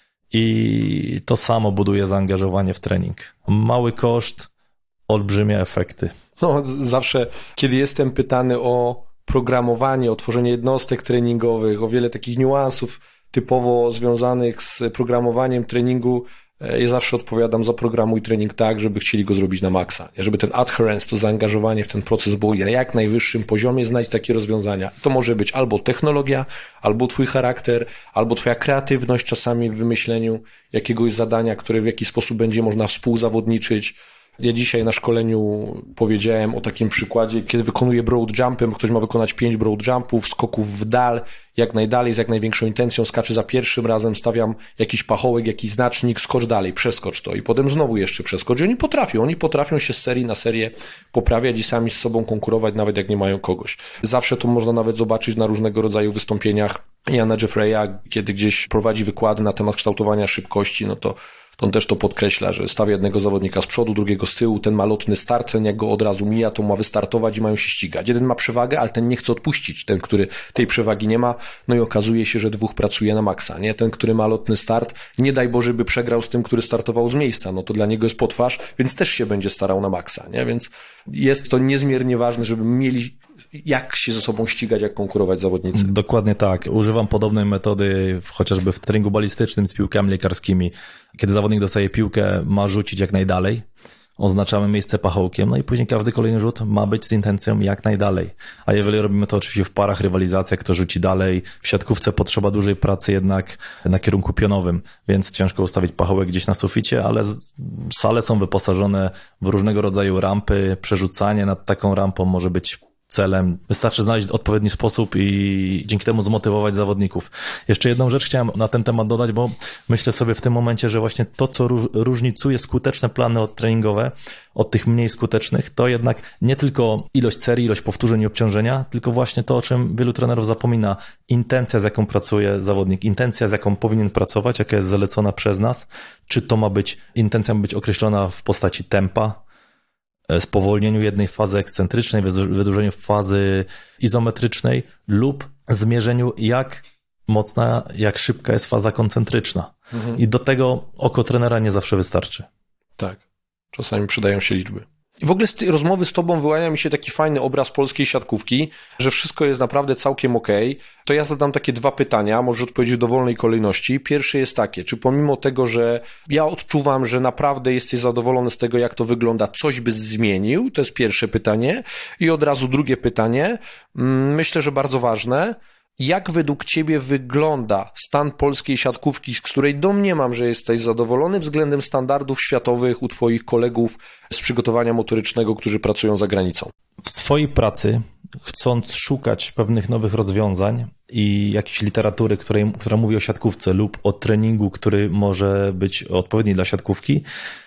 I to samo buduje zaangażowanie w trening. Mały koszt, olbrzymie efekty. No, zawsze, kiedy jestem pytany o programowanie, o tworzenie jednostek treningowych, o wiele takich niuansów typowo związanych z programowaniem treningu, ja zawsze odpowiadam: zaprogramuj trening tak, żeby chcieli go zrobić na maksa. Żeby ten adherence, to zaangażowanie w ten proces było na jak najwyższym poziomie, znać takie rozwiązania. To może być albo technologia, albo twój charakter, albo twoja kreatywność czasami w wymyśleniu jakiegoś zadania, które w jakiś sposób będzie można współzawodniczyć. Ja dzisiaj na szkoleniu powiedziałem o takim przykładzie, kiedy wykonuję broad jumpy, ktoś ma wykonać 5 broad jumpów, skoków w dal, jak najdalej, z jak największą intencją, skacze za pierwszym razem, stawiam jakiś pachołek, jakiś znacznik, skocz dalej, przeskocz to i potem znowu jeszcze przeskocz. I oni potrafią się z serii na serię poprawiać i sami z sobą konkurować, nawet jak nie mają kogoś. Zawsze to można nawet zobaczyć na różnego rodzaju wystąpieniach Iana Jeffreya, kiedy gdzieś prowadzi wykłady na temat kształtowania szybkości, no to on też to podkreśla, że stawia jednego zawodnika z przodu, drugiego z tyłu, ten ma lotny start, ten jak go od razu mija, to ma wystartować i mają się ścigać. Jeden ma przewagę, ale ten nie chce odpuścić, ten, który tej przewagi nie ma, no i okazuje się, że dwóch pracuje na maksa, nie? Ten, który ma lotny start, nie daj Boże, by przegrał z tym, który startował z miejsca, no to dla niego jest potwarz, więc też się będzie starał na maksa, nie? Więc jest to niezmiernie ważne, żeby mieli jak się ze sobą ścigać, jak konkurować zawodnicy. Dokładnie tak. Używam podobnej metody chociażby w treningu balistycznym z piłkami lekarskimi. Kiedy zawodnik dostaje piłkę, ma rzucić jak najdalej. Oznaczamy miejsce pachołkiem, no i później każdy kolejny rzut ma być z intencją jak najdalej. A jeżeli robimy to oczywiście w parach, rywalizacja, kto rzuci dalej, w siatkówce potrzeba dużej pracy jednak na kierunku pionowym, więc ciężko ustawić pachołek gdzieś na suficie, ale sale są wyposażone w różnego rodzaju rampy, przerzucanie nad taką rampą może być celem. Wystarczy znaleźć odpowiedni sposób i dzięki temu zmotywować zawodników. Jeszcze jedną rzecz chciałem na ten temat dodać, bo myślę sobie w tym momencie, że właśnie to, co różnicuje skuteczne plany treningowe od tych mniej skutecznych, to jednak nie tylko ilość serii, ilość powtórzeń i obciążenia, tylko właśnie to, o czym wielu trenerów zapomina. Intencja, z jaką pracuje zawodnik, intencja, z jaką powinien pracować, jaka jest zalecona przez nas. Czy to ma być, intencja ma być określona w postaci tempa, spowolnieniu jednej fazy ekscentrycznej, wydłużeniu fazy izometrycznej lub zmierzeniu, jak mocna, jak szybka jest faza koncentryczna. I do tego oko trenera nie zawsze wystarczy. Tak. Czasami przydają się liczby. I w ogóle z tej rozmowy z tobą wyłania mi się taki fajny obraz polskiej siatkówki, że wszystko jest naprawdę całkiem okej. To ja zadam takie 2 pytania, może odpowiedzieć w dowolnej kolejności. Pierwsze jest takie, czy pomimo tego, że ja odczuwam, że naprawdę jesteś zadowolony z tego, jak to wygląda, coś byś zmienił? To jest pierwsze pytanie. I od razu drugie pytanie, myślę, że bardzo ważne. Jak według ciebie wygląda stan polskiej siatkówki, z której domniemam, że jesteś zadowolony względem standardów światowych u twoich kolegów z przygotowania motorycznego, którzy pracują za granicą? W swojej pracy, chcąc szukać pewnych nowych rozwiązań i jakiejś literatury, która mówi o siatkówce lub o treningu, który może być odpowiedni dla siatkówki,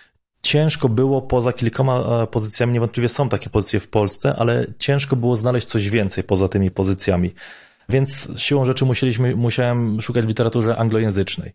ciężko było poza kilkoma pozycjami, niewątpliwie są takie pozycje w Polsce, ale ciężko było znaleźć coś więcej poza tymi pozycjami. Więc siłą rzeczy musiałem szukać w literaturze anglojęzycznej.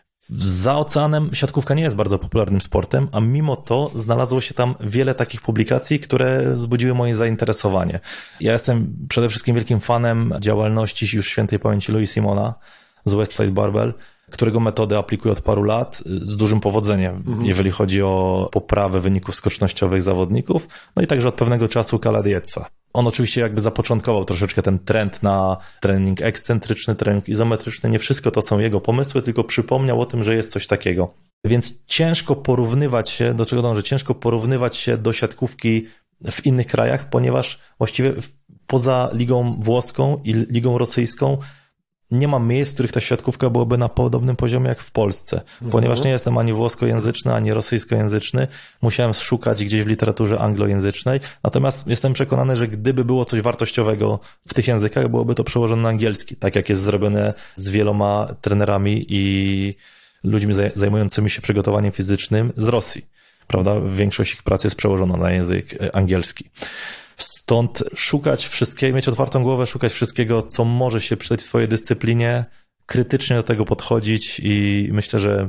Za oceanem siatkówka nie jest bardzo popularnym sportem, a mimo to znalazło się tam wiele takich publikacji, które wzbudziły moje zainteresowanie. Ja jestem przede wszystkim wielkim fanem działalności już świętej pamięci Louis Simona z Westside Barbell. którego metody aplikuję od paru lat z dużym powodzeniem, jeżeli chodzi o poprawę wyników skocznościowych zawodników, no i także od pewnego czasu Kala Dietza. On oczywiście jakby zapoczątkował troszeczkę ten trend na trening ekscentryczny, trening izometryczny. Nie wszystko to są jego pomysły, tylko przypomniał o tym, że jest coś takiego. Więc ciężko porównywać się, do czego dążę? Ciężko porównywać się do siatkówki w innych krajach, ponieważ właściwie poza ligą włoską i ligą rosyjską nie ma miejsc, w których ta siatkówka byłaby na podobnym poziomie jak w Polsce. Ponieważ nie jestem ani włoskojęzyczny, ani rosyjskojęzyczny, musiałem szukać gdzieś w literaturze anglojęzycznej. Natomiast jestem przekonany, że gdyby było coś wartościowego w tych językach, byłoby to przełożone na angielski. Tak jak jest zrobione z wieloma trenerami i ludźmi zajmującymi się przygotowaniem fizycznym z Rosji. Prawda? Większość ich pracy jest przełożona na język angielski. Stąd szukać wszystkiego, mieć otwartą głowę, szukać wszystkiego, co może się przydać w swojej dyscyplinie, krytycznie do tego podchodzić i myślę, że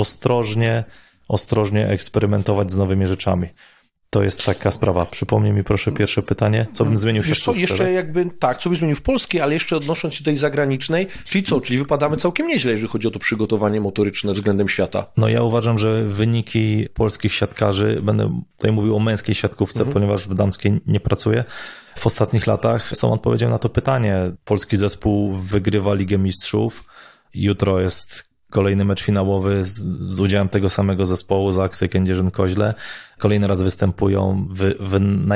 ostrożnie eksperymentować z nowymi rzeczami. To jest taka sprawa. Przypomnij mi proszę pierwsze pytanie, co bym zmienił się w Polsce? Jeszcze jakby, tak, co bym zmienił w Polskiej, ale jeszcze odnosząc się do tej zagranicznej, czyli co? Czyli wypadamy całkiem nieźle, jeżeli chodzi o to przygotowanie motoryczne względem świata. No ja uważam, że wyniki polskich siatkarzy, będę tutaj mówił o męskiej siatkówce, ponieważ w damskiej nie pracuję, w ostatnich latach są odpowiedzią na to pytanie. Polski zespół wygrywa Ligę Mistrzów, jutro jest kolejny mecz finałowy z udziałem tego samego zespołu, Zaksy Kędzierzyn-Koźle. Kolejny raz występują w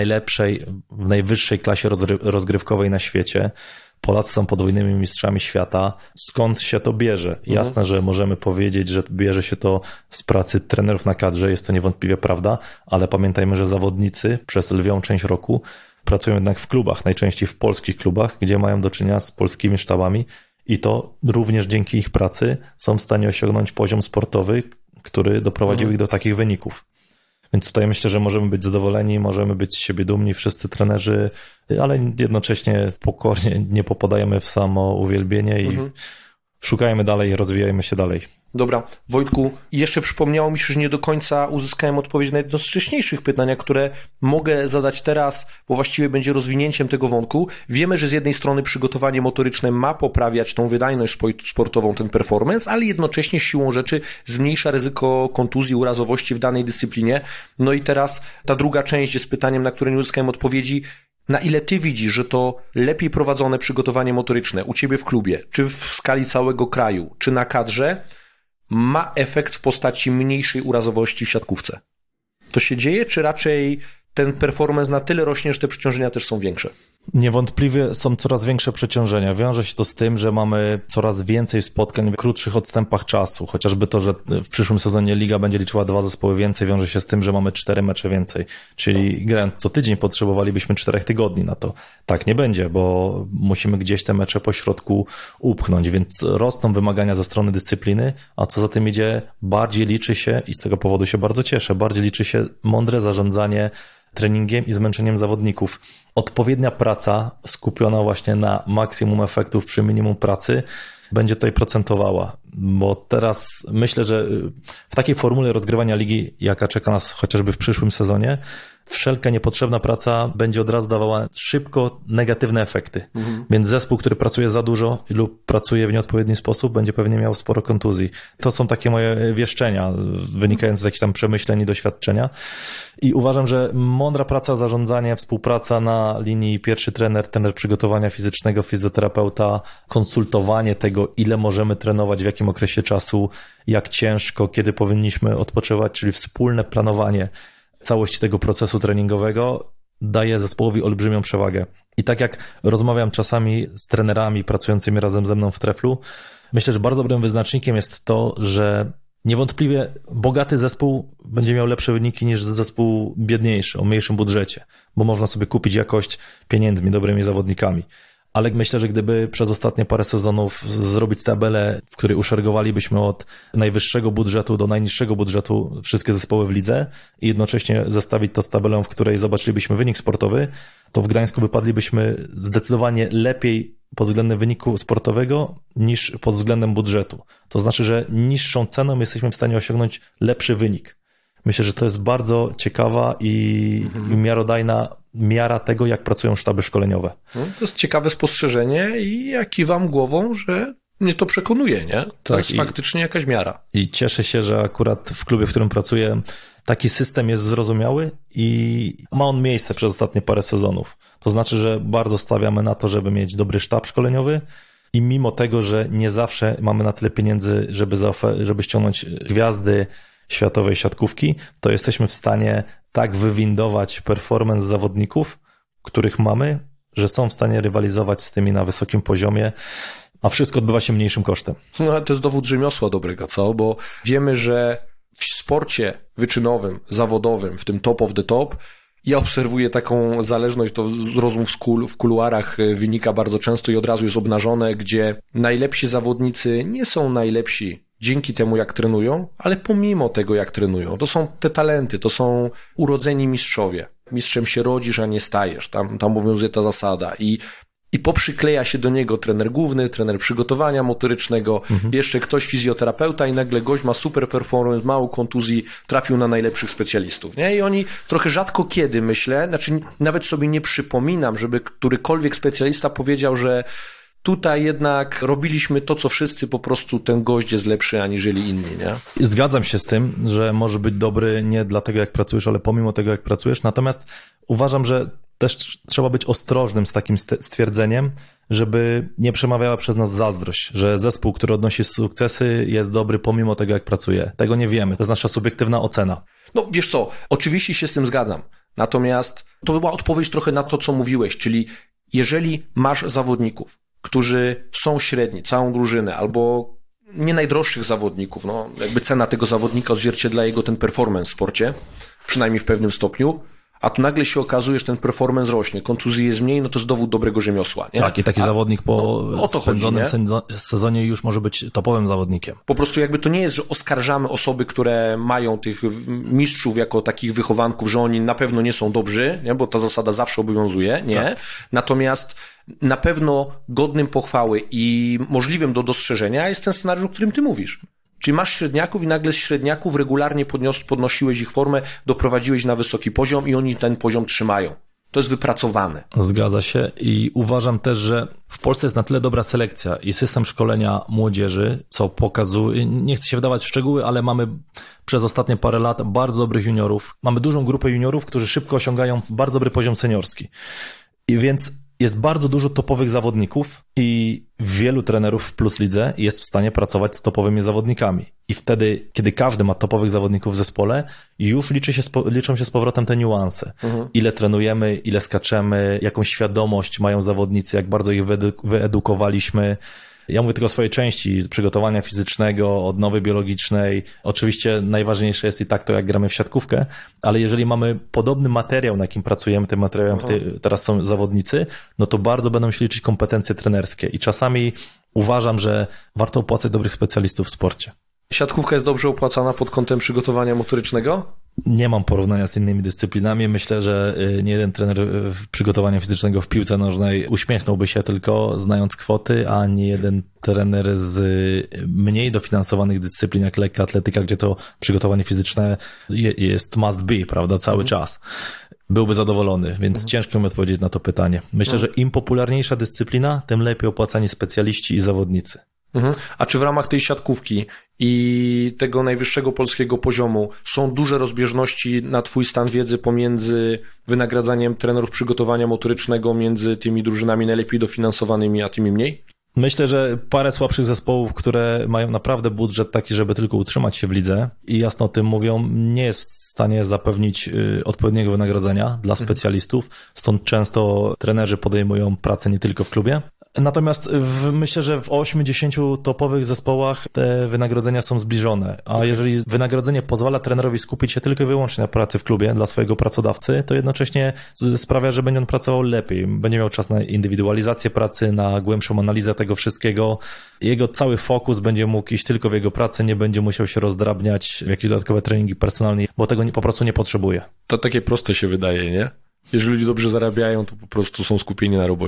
najwyższej klasie rozgrywkowej na świecie. Polacy są podwójnymi mistrzami świata. Skąd się to bierze? Jasne, że możemy powiedzieć, że bierze się to z pracy trenerów na kadrze, jest to niewątpliwie prawda, ale pamiętajmy, że zawodnicy przez lwią część roku pracują jednak w klubach, najczęściej w polskich klubach, gdzie mają do czynienia z polskimi sztabami. I to również dzięki ich pracy są w stanie osiągnąć poziom sportowy, który doprowadził ich do takich wyników. Więc tutaj myślę, że możemy być zadowoleni, możemy być z siebie dumni, wszyscy trenerzy, ale jednocześnie pokornie nie popadajemy w samo uwielbienie i szukajmy dalej, rozwijajmy się dalej. Dobra, Wojtku, jeszcze przypomniało mi się, że nie do końca uzyskałem odpowiedź na jedno z wcześniejszych pytań, które mogę zadać teraz, bo właściwie będzie rozwinięciem tego wątku. Wiemy, że z jednej strony przygotowanie motoryczne ma poprawiać tą wydajność sportową, ten performance, ale jednocześnie siłą rzeczy zmniejsza ryzyko kontuzji, urazowości w danej dyscyplinie. No i teraz ta druga część jest pytaniem, na które nie uzyskałem odpowiedzi. Na ile ty widzisz, że to lepiej prowadzone przygotowanie motoryczne u ciebie w klubie, czy w skali całego kraju, czy na kadrze, ma efekt w postaci mniejszej urazowości w siatkówce? To się dzieje, czy raczej ten performance na tyle rośnie, że te przeciążenia też są większe? Niewątpliwie są coraz większe przeciążenia. Wiąże się to z tym, że mamy coraz więcej spotkań w krótszych odstępach czasu. Chociażby to, że w przyszłym sezonie liga będzie liczyła 2 zespoły więcej, wiąże się z tym, że mamy 4 mecze więcej. Czyli grając co tydzień potrzebowalibyśmy 4 tygodni na to. Tak nie będzie, bo musimy gdzieś te mecze po środku upchnąć, więc rosną wymagania ze strony dyscypliny, a co za tym idzie, bardziej liczy się, i z tego powodu się bardzo cieszę, bardziej liczy się mądre zarządzanie treningiem i zmęczeniem zawodników. Odpowiednia praca skupiona właśnie na maksimum efektów przy minimum pracy będzie tutaj procentowała, bo teraz myślę, że w takiej formule rozgrywania ligi, jaka czeka nas chociażby w przyszłym sezonie, wszelka niepotrzebna praca będzie od razu dawała szybko negatywne efekty. Więc zespół, który pracuje za dużo lub pracuje w nieodpowiedni sposób, będzie pewnie miał sporo kontuzji. To są takie moje wieszczenia wynikające z jakichś tam przemyśleń i doświadczenia. I uważam, że mądra praca, zarządzanie, współpraca na linii pierwszy trener przygotowania fizycznego, fizjoterapeuta, konsultowanie tego, ile możemy trenować, w jakim okresie czasu, jak ciężko, kiedy powinniśmy odpoczywać, czyli wspólne planowanie całości tego procesu treningowego daje zespołowi olbrzymią przewagę. I tak jak rozmawiam czasami z trenerami pracującymi razem ze mną w Treflu, myślę, że bardzo dobrym wyznacznikiem jest to, że niewątpliwie bogaty zespół będzie miał lepsze wyniki niż zespół biedniejszy, o mniejszym budżecie, bo można sobie kupić jakość pieniędzmi, dobrymi zawodnikami. Ale myślę, że gdyby przez ostatnie parę sezonów zrobić tabelę, w której uszeregowalibyśmy od najwyższego budżetu do najniższego budżetu wszystkie zespoły w lidze i jednocześnie zestawić to z tabelą, w której zobaczylibyśmy wynik sportowy, to w Gdańsku wypadlibyśmy zdecydowanie lepiej pod względem wyniku sportowego niż pod względem budżetu. To znaczy, że niższą ceną jesteśmy w stanie osiągnąć lepszy wynik. Myślę, że to jest bardzo ciekawa i miarodajna miara tego, jak pracują sztaby szkoleniowe. No, to jest ciekawe spostrzeżenie i ja kiwam głową, że Mnie to przekonuje, nie? To Tak, jest faktycznie jakaś miara. I cieszę się, że akurat w klubie, w którym pracuję, taki system jest zrozumiały i ma on miejsce przez ostatnie parę sezonów. To znaczy, że bardzo stawiamy na to, żeby mieć dobry sztab szkoleniowy i mimo tego, że nie zawsze mamy na tyle pieniędzy, żeby ściągnąć gwiazdy światowej siatkówki, to jesteśmy w stanie tak wywindować performance zawodników, których mamy, że są w stanie rywalizować z tymi na wysokim poziomie, a wszystko odbywa się mniejszym kosztem. No ale to jest dowód rzemiosła dobrego, co? Bo wiemy, że w sporcie wyczynowym, zawodowym, w tym top of the top, ja obserwuję taką zależność, to z rozmów w kuluarach wynika bardzo często i od razu jest obnażone, gdzie najlepsi zawodnicy nie są najlepsi dzięki temu, jak trenują, ale pomimo tego, jak trenują. To są te talenty, to są urodzeni mistrzowie. Mistrzem się rodzisz, a nie stajesz. Tam obowiązuje ta zasada i poprzykleja się do niego trener główny, trener przygotowania motorycznego, jeszcze ktoś fizjoterapeuta i nagle gość ma super performance, mało kontuzji, trafił na najlepszych specjalistów, nie? I oni trochę rzadko kiedy, myślę, znaczy nawet sobie nie przypominam, żeby którykolwiek specjalista powiedział, że tutaj jednak robiliśmy to, co wszyscy, po prostu ten gość jest lepszy aniżeli inni, nie? Zgadzam się z tym, że może być dobry nie dlatego, jak pracujesz, ale pomimo tego, jak pracujesz. Natomiast uważam, że też trzeba być ostrożnym z takim stwierdzeniem, żeby nie przemawiała przez nas zazdrość, że zespół, który odnosi sukcesy, jest dobry pomimo tego, jak pracuje. Tego nie wiemy. To jest nasza subiektywna ocena. No wiesz co, oczywiście się z tym zgadzam. Natomiast to była odpowiedź trochę na to, co mówiłeś, czyli jeżeli masz zawodników, którzy są średni, całą drużynę, albo nie najdroższych zawodników, no jakby cena tego zawodnika odzwierciedla jego ten performance w sporcie, przynajmniej w pewnym stopniu, a tu nagle się okazuje, że ten performance rośnie, kontuzji jest mniej, no to jest dowód dobrego rzemiosła, nie? Tak, i taki zawodnik po spędzonym sezonie już może być topowym zawodnikiem. Po prostu jakby to nie jest, że oskarżamy osoby, które mają tych mistrzów jako takich wychowanków, że oni na pewno nie są dobrzy, nie? Bo ta zasada zawsze obowiązuje, nie? Tak. Natomiast na pewno godnym pochwały i możliwym do dostrzeżenia jest ten scenariusz, o którym ty mówisz. Czyli masz średniaków i nagle z średniaków regularnie podnosiłeś ich formę, doprowadziłeś na wysoki poziom i oni ten poziom trzymają. To jest wypracowane. Zgadza się i uważam też, że w Polsce jest na tyle dobra selekcja i system szkolenia młodzieży, co pokazuje, nie chcę się wdawać w szczegóły, ale mamy przez ostatnie parę lat bardzo dobrych juniorów. Mamy dużą grupę juniorów, którzy szybko osiągają bardzo dobry poziom seniorski. I więc jest bardzo dużo topowych zawodników i wielu trenerów w Plus Lidze jest w stanie pracować z topowymi zawodnikami. I wtedy, kiedy każdy ma topowych zawodników w zespole, już liczą się z powrotem te niuanse. Ile trenujemy, ile skaczemy, jaką świadomość mają zawodnicy, jak bardzo ich wyedukowaliśmy. Ja mówię tylko o swojej części przygotowania fizycznego, odnowy biologicznej. Oczywiście najważniejsze jest i tak to, jak gramy w siatkówkę, ale jeżeli mamy podobny materiał, na jakim pracujemy, tym materiałem teraz są zawodnicy, no to bardzo będą się liczyć kompetencje trenerskie i czasami uważam, że warto opłacać dobrych specjalistów w sporcie. Siatkówka jest dobrze opłacana pod kątem przygotowania motorycznego? Nie mam porównania z innymi dyscyplinami. Myślę, że nie jeden trener przygotowania fizycznego w piłce nożnej uśmiechnąłby się tylko znając kwoty, a nie jeden trener z mniej dofinansowanych dyscyplin jak lekka atletyka, gdzie to przygotowanie fizyczne jest must be, prawda, cały czas. Byłby zadowolony, więc ciężko mi odpowiedzieć na to pytanie. Myślę, że im popularniejsza dyscyplina, tym lepiej opłacani specjaliści i zawodnicy. A czy w ramach tej siatkówki i tego najwyższego polskiego poziomu są duże rozbieżności na twój stan wiedzy pomiędzy wynagradzaniem trenerów przygotowania motorycznego między tymi drużynami najlepiej dofinansowanymi, a tymi mniej? Myślę, że parę słabszych zespołów, które mają naprawdę budżet taki, żeby tylko utrzymać się w lidze i jasno o tym mówią, nie jest w stanie zapewnić odpowiedniego wynagrodzenia dla specjalistów, stąd często trenerzy podejmują pracę nie tylko w klubie. Natomiast myślę, że w 8-10 topowych zespołach te wynagrodzenia są zbliżone, a jeżeli wynagrodzenie pozwala trenerowi skupić się tylko i wyłącznie na pracy w klubie dla swojego pracodawcy, to jednocześnie sprawia, że będzie on pracował lepiej, będzie miał czas na indywidualizację pracy, na głębszą analizę tego wszystkiego. Jego cały fokus będzie mógł iść tylko w jego pracę, nie będzie musiał się rozdrabniać w jakieś dodatkowe treningi personalne, bo tego po prostu nie potrzebuje. To takie proste się wydaje, nie? Jeżeli ludzie dobrze zarabiają, to po prostu są skupieni na robocie.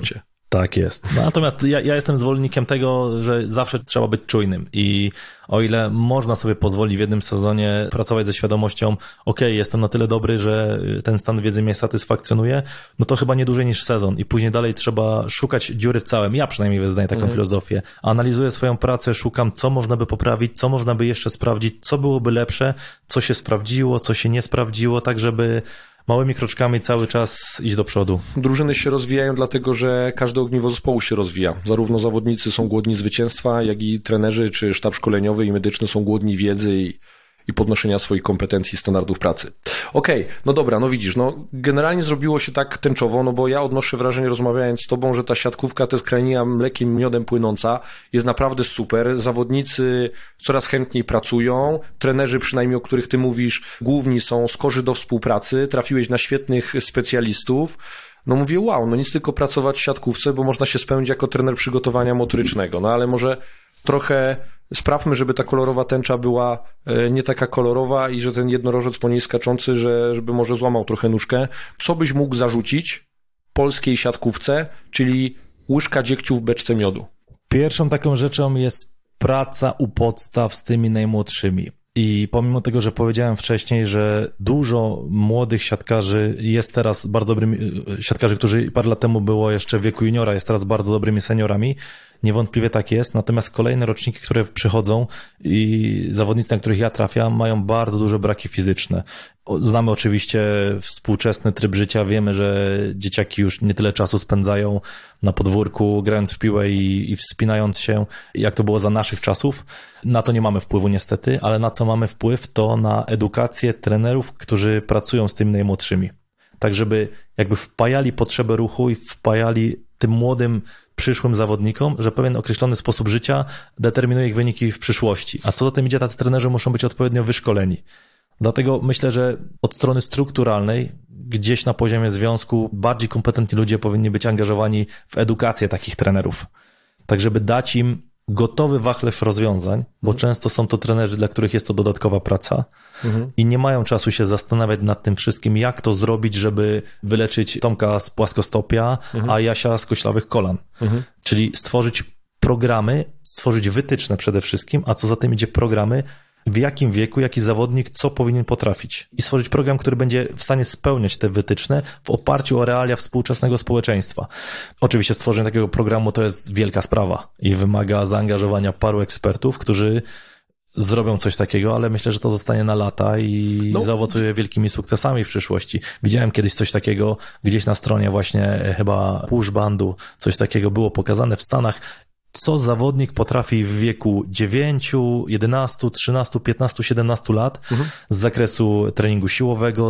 Tak jest. Natomiast ja jestem zwolennikiem tego, że zawsze trzeba być czujnym i o ile można sobie pozwolić w jednym sezonie pracować ze świadomością, jestem na tyle dobry, że ten stan wiedzy mnie satysfakcjonuje, no to chyba nie dłużej niż sezon i później dalej trzeba szukać dziury w całym. Ja przynajmniej wyznaję taką filozofię. Analizuję swoją pracę, szukam, co można by poprawić, co można by jeszcze sprawdzić, co byłoby lepsze, co się sprawdziło, co się nie sprawdziło, tak żeby małymi kroczkami cały czas iść do przodu. Drużyny się rozwijają dlatego, że każde ogniwo zespołu się rozwija. Zarówno zawodnicy są głodni zwycięstwa, jak i trenerzy czy sztab szkoleniowy i medyczny są głodni wiedzy i podnoszenia swoich kompetencji i standardów pracy. Okej, no dobra, no widzisz, no generalnie zrobiło się tak tęczowo, no bo ja odnoszę wrażenie, rozmawiając z tobą, że ta siatkówka to jest kraina mlekiem, miodem płynąca, jest naprawdę super, zawodnicy coraz chętniej pracują, trenerzy przynajmniej, o których ty mówisz, główni są skorzy do współpracy, trafiłeś na świetnych specjalistów. No mówię, wow, no nic tylko pracować w siatkówce, bo można się spełnić jako trener przygotowania motorycznego, no ale może trochę sprawmy, żeby ta kolorowa tęcza była nie taka kolorowa i że ten jednorożec po niej skaczący, żeby może złamał trochę nóżkę. Co byś mógł zarzucić polskiej siatkówce, czyli łyżka dziegciu w beczce miodu? Pierwszą taką rzeczą jest praca u podstaw z tymi najmłodszymi. I pomimo tego, że powiedziałem wcześniej, że dużo młodych siatkarzy jest teraz bardzo dobrymi, siatkarzy, którzy parę lat temu było jeszcze w wieku juniora, jest teraz bardzo dobrymi seniorami, niewątpliwie tak jest, natomiast kolejne roczniki, które przychodzą i zawodnicy, na których ja trafiam, mają bardzo duże braki fizyczne. Znamy oczywiście współczesny tryb życia, wiemy, że dzieciaki już nie tyle czasu spędzają na podwórku, grając w piłę i wspinając się, jak to było za naszych czasów. Na to nie mamy wpływu niestety, ale na co mamy wpływ, to na edukację trenerów, którzy pracują z tymi najmłodszymi. Tak, żeby jakby wpajali potrzebę ruchu i wpajali tym młodym, przyszłym zawodnikom, że pewien określony sposób życia determinuje ich wyniki w przyszłości. A co za tym idzie, tacy trenerzy muszą być odpowiednio wyszkoleni. Dlatego myślę, że od strony strukturalnej, gdzieś na poziomie związku, bardziej kompetentni ludzie powinni być angażowani w edukację takich trenerów. Tak, żeby dać im gotowy wachlarz rozwiązań, bo często są to trenerzy, dla których jest to dodatkowa praca i nie mają czasu się zastanawiać nad tym wszystkim, jak to zrobić, żeby wyleczyć Tomka z płaskostopia, a Jasia z koślawych kolan. Czyli stworzyć programy, stworzyć wytyczne przede wszystkim, a co za tym idzie programy, w jakim wieku, jaki zawodnik, co powinien potrafić. I stworzyć program, który będzie w stanie spełniać te wytyczne w oparciu o realia współczesnego społeczeństwa. Oczywiście stworzenie takiego programu to jest wielka sprawa i wymaga zaangażowania paru ekspertów, którzy zrobią coś takiego, ale myślę, że to zostanie na lata i zaowocuje wielkimi sukcesami w przyszłości. Widziałem kiedyś coś takiego gdzieś na stronie właśnie chyba Push Bandu, coś takiego było pokazane w Stanach, co zawodnik potrafi w wieku 9, 11, 13, 15, 17 lat z zakresu treningu siłowego,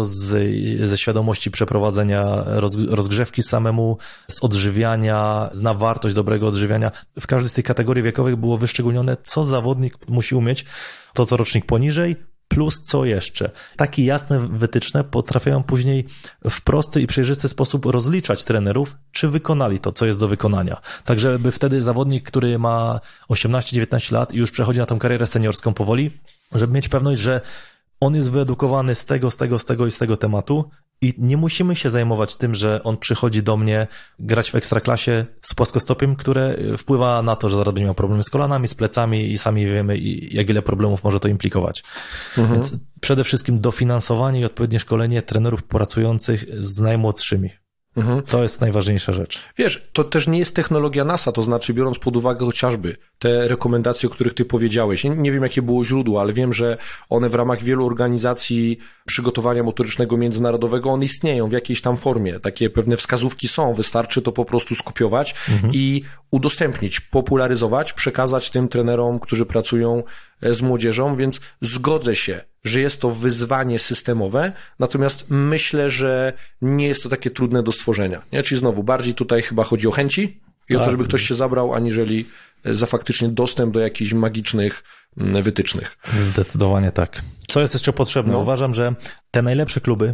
ze świadomości przeprowadzenia rozgrzewki samemu, z odżywiania, zna wartość dobrego odżywiania. W każdej z tych kategorii wiekowych było wyszczególnione, co zawodnik musi umieć, to co rocznik poniżej, plus co jeszcze. Takie jasne wytyczne potrafią później w prosty i przejrzysty sposób rozliczać trenerów, czy wykonali to, co jest do wykonania. Tak, żeby wtedy zawodnik, który ma 18-19 lat i już przechodzi na tą karierę seniorską powoli, żeby mieć pewność, że on jest wyedukowany z tego tematu i nie musimy się zajmować tym, że on przychodzi do mnie grać w ekstraklasie z płaskostopiem, które wpływa na to, że zaraz będzie miał problemy z kolanami, z plecami i sami wiemy, jak wiele problemów może to implikować. Więc przede wszystkim dofinansowanie i odpowiednie szkolenie trenerów pracujących z najmłodszymi. To jest najważniejsza rzecz. Wiesz, to też nie jest technologia NASA, to znaczy biorąc pod uwagę chociażby te rekomendacje, o których ty powiedziałeś. Nie wiem, jakie było źródło, ale wiem, że one w ramach wielu organizacji przygotowania motorycznego międzynarodowego, one istnieją w jakiejś tam formie. Takie pewne wskazówki są, wystarczy to po prostu skopiować i udostępnić, popularyzować, przekazać tym trenerom, którzy pracują z młodzieżą, więc zgodzę się, że jest to wyzwanie systemowe, natomiast myślę, że nie jest to takie trudne do stworzenia. Nie? Czyli znowu, bardziej tutaj chyba chodzi o chęci i o to, żeby ktoś się zabrał, aniżeli za faktycznie dostęp do jakichś magicznych wytycznych. Zdecydowanie tak. Co jest jeszcze potrzebne? Uważam, że te najlepsze kluby,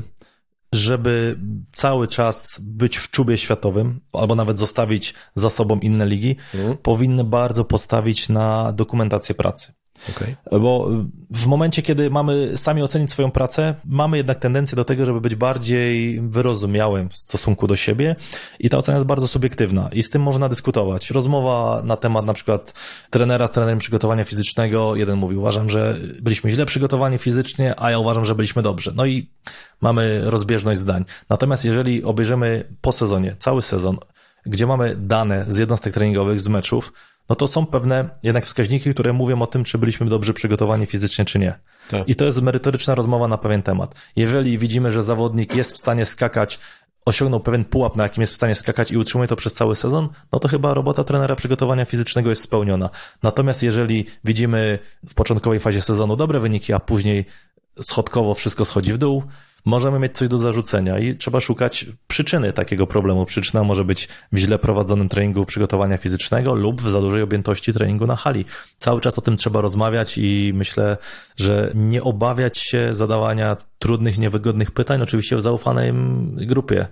żeby cały czas być w czubie światowym, albo nawet zostawić za sobą inne ligi, powinny bardzo postawić na dokumentację pracy. Okay. Bo w momencie, kiedy mamy sami ocenić swoją pracę, mamy jednak tendencję do tego, żeby być bardziej wyrozumiałym w stosunku do siebie i ta ocena jest bardzo subiektywna i z tym można dyskutować. Rozmowa na temat na przykład trenera z trenerem przygotowania fizycznego, jeden mówi, uważam, że byliśmy źle przygotowani fizycznie, a ja uważam, że byliśmy dobrze. No i mamy rozbieżność zdań. Natomiast jeżeli obejrzymy po sezonie, cały sezon, gdzie mamy dane z jednostek treningowych, z meczów, no to są pewne jednak wskaźniki, które mówią o tym, czy byliśmy dobrze przygotowani fizycznie, czy nie. Tak. I to jest merytoryczna rozmowa na pewien temat. Jeżeli widzimy, że zawodnik jest w stanie skakać, osiągnął pewien pułap, na jakim jest w stanie skakać i utrzymuje to przez cały sezon, no to chyba robota trenera przygotowania fizycznego jest spełniona. Natomiast jeżeli widzimy w początkowej fazie sezonu dobre wyniki, a później schodkowo wszystko schodzi w dół, możemy mieć coś do zarzucenia i trzeba szukać przyczyny takiego problemu. Przyczyna może być w źle prowadzonym treningu przygotowania fizycznego lub w za dużej objętości treningu na hali. Cały czas o tym trzeba rozmawiać i myślę, że nie obawiać się zadawania trudnych, niewygodnych pytań, oczywiście w zaufanej grupie,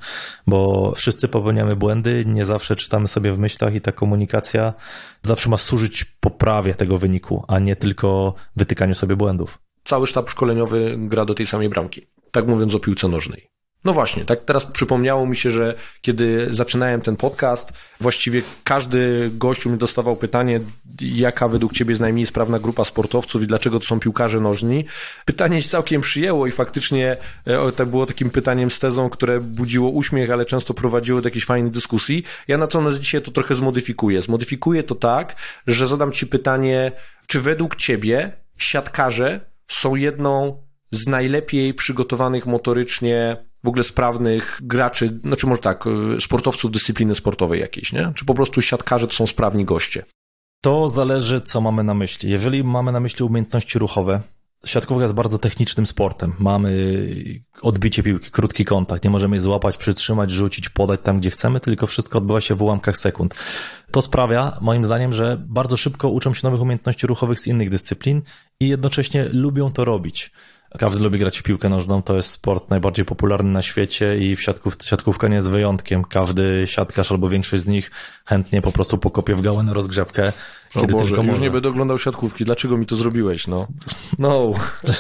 bo wszyscy popełniamy błędy, nie zawsze czytamy sobie w myślach i ta komunikacja zawsze ma służyć poprawie tego wyniku, a nie tylko wytykaniu sobie błędów. Cały sztab szkoleniowy gra do tej samej bramki. Tak mówiąc o piłce nożnej. No właśnie, tak teraz przypomniało mi się, że kiedy zaczynałem ten podcast, właściwie każdy gościu mi dostawał pytanie, jaka według ciebie jest najmniej sprawna grupa sportowców i dlaczego to są piłkarze nożni. Pytanie się całkiem przyjęło i faktycznie to było takim pytaniem z tezą, które budziło uśmiech, ale często prowadziło do jakiejś fajnej dyskusji. Ja natomiast dzisiaj to trochę zmodyfikuję. Zmodyfikuję to tak, że zadam ci pytanie, czy według ciebie siatkarze są jedną z najlepiej przygotowanych motorycznie, w ogóle sprawnych graczy, znaczy może tak, sportowców dyscypliny sportowej jakiejś, nie? Czy po prostu siatkarze to są sprawni goście? To zależy, co mamy na myśli. Jeżeli mamy na myśli umiejętności ruchowe, siatkówka jest bardzo technicznym sportem. Mamy odbicie piłki, krótki kontakt, nie możemy jej złapać, przytrzymać, rzucić, podać tam, gdzie chcemy, tylko wszystko odbywa się w ułamkach sekund. To sprawia, moim zdaniem, że bardzo szybko uczą się nowych umiejętności ruchowych z innych dyscyplin i jednocześnie lubią to robić. Każdy lubi grać w piłkę nożną, to jest sport najbardziej popularny na świecie i siatkówka nie jest wyjątkiem. Każdy siatkarz albo większość z nich chętnie po prostu pokopie w gałę na rozgrzewkę. Kiedy Boże, tylko już może. nie będę oglądał siatkówki, dlaczego mi to zrobiłeś, no? No.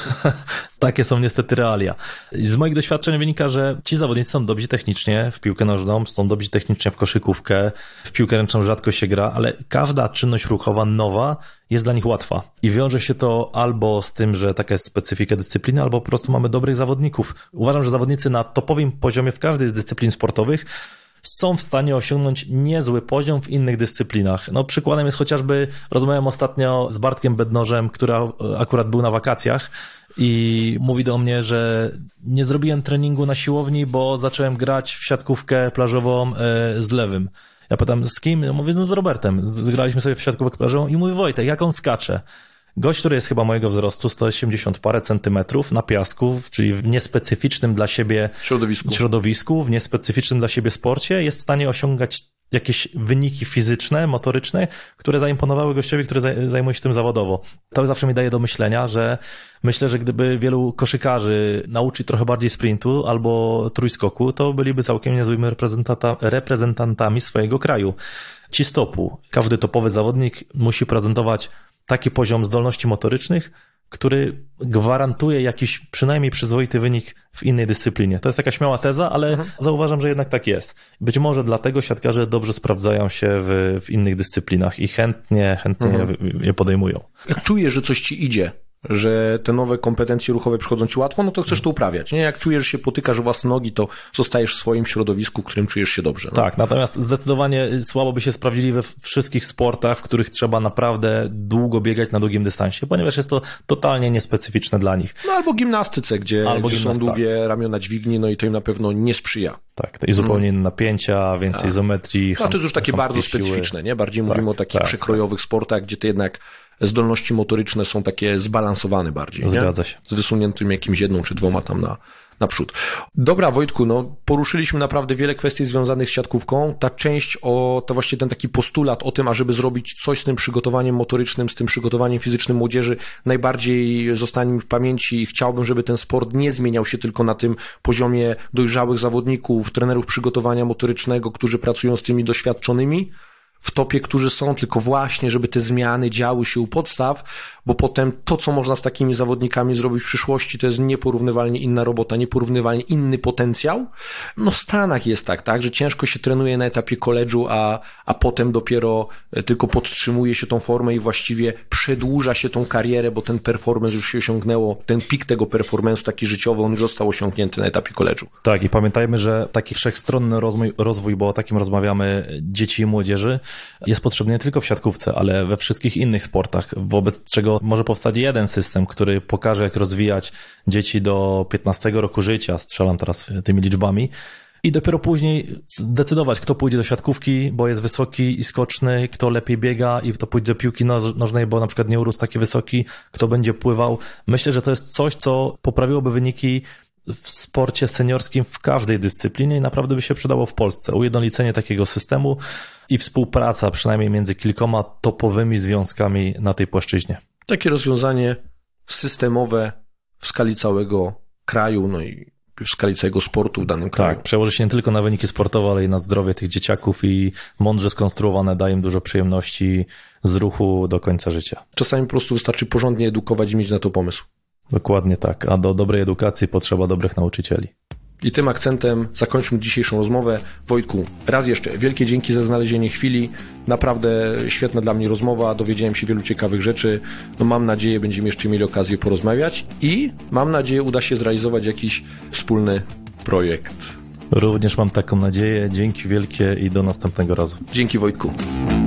Takie są niestety realia. Z moich doświadczeń wynika, że ci zawodnicy są dobrzy technicznie w piłkę nożną, są dobrzy technicznie w koszykówkę, w piłkę ręczną rzadko się gra, ale każda czynność ruchowa nowa jest dla nich łatwa. I wiąże się to albo z tym, że taka jest specyfika dyscypliny, albo po prostu mamy dobrych zawodników. Uważam, że zawodnicy na topowym poziomie w każdej z dyscyplin sportowych są w stanie osiągnąć niezły poziom w innych dyscyplinach. No przykładem jest chociażby, rozmawiałem ostatnio z Bartkiem Bednożem, który akurat był na wakacjach i mówi do mnie, że nie zrobiłem treningu na siłowni, bo zacząłem grać w siatkówkę plażową z lewym. Ja pytam, z kim? Ja mówię, no z Robertem. Zgraliśmy sobie w siatkówkę plażową i mówi, Wojtek, jak on skacze? Gość, który jest chyba mojego wzrostu, 180 parę centymetrów na piasku, czyli w niespecyficznym dla siebie środowisku, w niespecyficznym dla siebie sporcie, jest w stanie osiągać jakieś wyniki fizyczne, motoryczne, które zaimponowały gościowi, który zajmuje się tym zawodowo. To zawsze mi daje do myślenia, że myślę, że gdyby wielu koszykarzy nauczyć trochę bardziej sprintu albo trójskoku, to byliby całkiem niezłymi reprezentantami swojego kraju. Ci stopu. Każdy topowy zawodnik musi prezentować taki poziom zdolności motorycznych, który gwarantuje jakiś przynajmniej przyzwoity wynik w innej dyscyplinie. To jest taka śmiała teza, ale zauważam, że jednak tak jest. Być może dlatego siatkarze dobrze sprawdzają się w innych dyscyplinach i chętnie je podejmują. Jak czujesz, że coś ci idzie, że te nowe kompetencje ruchowe przychodzą ci łatwo, no to chcesz to uprawiać, nie? Jak czujesz, że się potykasz o własne nogi, to zostajesz w swoim środowisku, w którym czujesz się dobrze. No? Tak, natomiast zdecydowanie słabo by się sprawdzili we wszystkich sportach, w których trzeba naprawdę długo biegać na długim dystansie, ponieważ jest to totalnie niespecyficzne dla nich. No albo gimnastyce, gdzie są długie ramiona dźwigni, no i to im na pewno nie sprzyja. Tak, i zupełnie inne napięcia, więcej izometrii. No to jest już takie bardzo specyficzne, nie? Bardziej mówimy o takich przekrojowych sportach, gdzie to jednak zdolności motoryczne są takie zbalansowane bardziej. Zgadza się. Z wysuniętym jakimś jedną czy dwoma tam naprzód. Dobra, Wojtku, no poruszyliśmy naprawdę wiele kwestii związanych z siatkówką. Ta część to właśnie ten taki postulat o tym, ażeby zrobić coś z tym przygotowaniem motorycznym, z tym przygotowaniem fizycznym młodzieży, najbardziej zostanie mi w pamięci i chciałbym, żeby ten sport nie zmieniał się tylko na tym poziomie dojrzałych zawodników, trenerów przygotowania motorycznego, którzy pracują z tymi doświadczonymi w topie, którzy są, tylko właśnie, żeby te zmiany działy się u podstaw, bo potem to, co można z takimi zawodnikami zrobić w przyszłości, to jest nieporównywalnie inna robota, nieporównywalnie inny potencjał. No w Stanach jest tak, że ciężko się trenuje na etapie koledżu, a potem dopiero tylko podtrzymuje się tą formę i właściwie przedłuża się tą karierę, bo ten performance już się osiągnęło, ten pik tego performance'u taki życiowy, on już został osiągnięty na etapie koledżu. Tak, i pamiętajmy, że taki wszechstronny rozwój, bo o takim rozmawiamy, dzieci i młodzieży, jest potrzebny nie tylko w siatkówce, ale we wszystkich innych sportach, wobec czego może powstać jeden system, który pokaże, jak rozwijać dzieci do 15 roku życia, strzelam teraz tymi liczbami, i dopiero później decydować, kto pójdzie do siatkówki, bo jest wysoki i skoczny, kto lepiej biega i kto pójdzie do piłki nożnej, bo na przykład nie urósł taki wysoki, kto będzie pływał. Myślę, że to jest coś, co poprawiłoby wyniki w sporcie seniorskim w każdej dyscyplinie i naprawdę by się przydało w Polsce. Ujednolicenie takiego systemu i współpraca przynajmniej między kilkoma topowymi związkami na tej płaszczyźnie. Takie rozwiązanie systemowe w skali całego kraju, no i w skali całego sportu w danym kraju. Tak, przełoży się nie tylko na wyniki sportowe, ale i na zdrowie tych dzieciaków i mądrze skonstruowane daje im dużo przyjemności z ruchu do końca życia. Czasami po prostu wystarczy porządnie edukować i mieć na to pomysł. Dokładnie tak, a do dobrej edukacji potrzeba dobrych nauczycieli. I tym akcentem zakończmy dzisiejszą rozmowę. Wojtku, raz jeszcze wielkie dzięki za znalezienie chwili. Naprawdę świetna dla mnie rozmowa, dowiedziałem się wielu ciekawych rzeczy. No mam nadzieję, będziemy jeszcze mieli okazję porozmawiać i mam nadzieję, uda się zrealizować jakiś wspólny projekt. Również mam taką nadzieję. Dzięki wielkie i do następnego razu. Dzięki, Wojtku.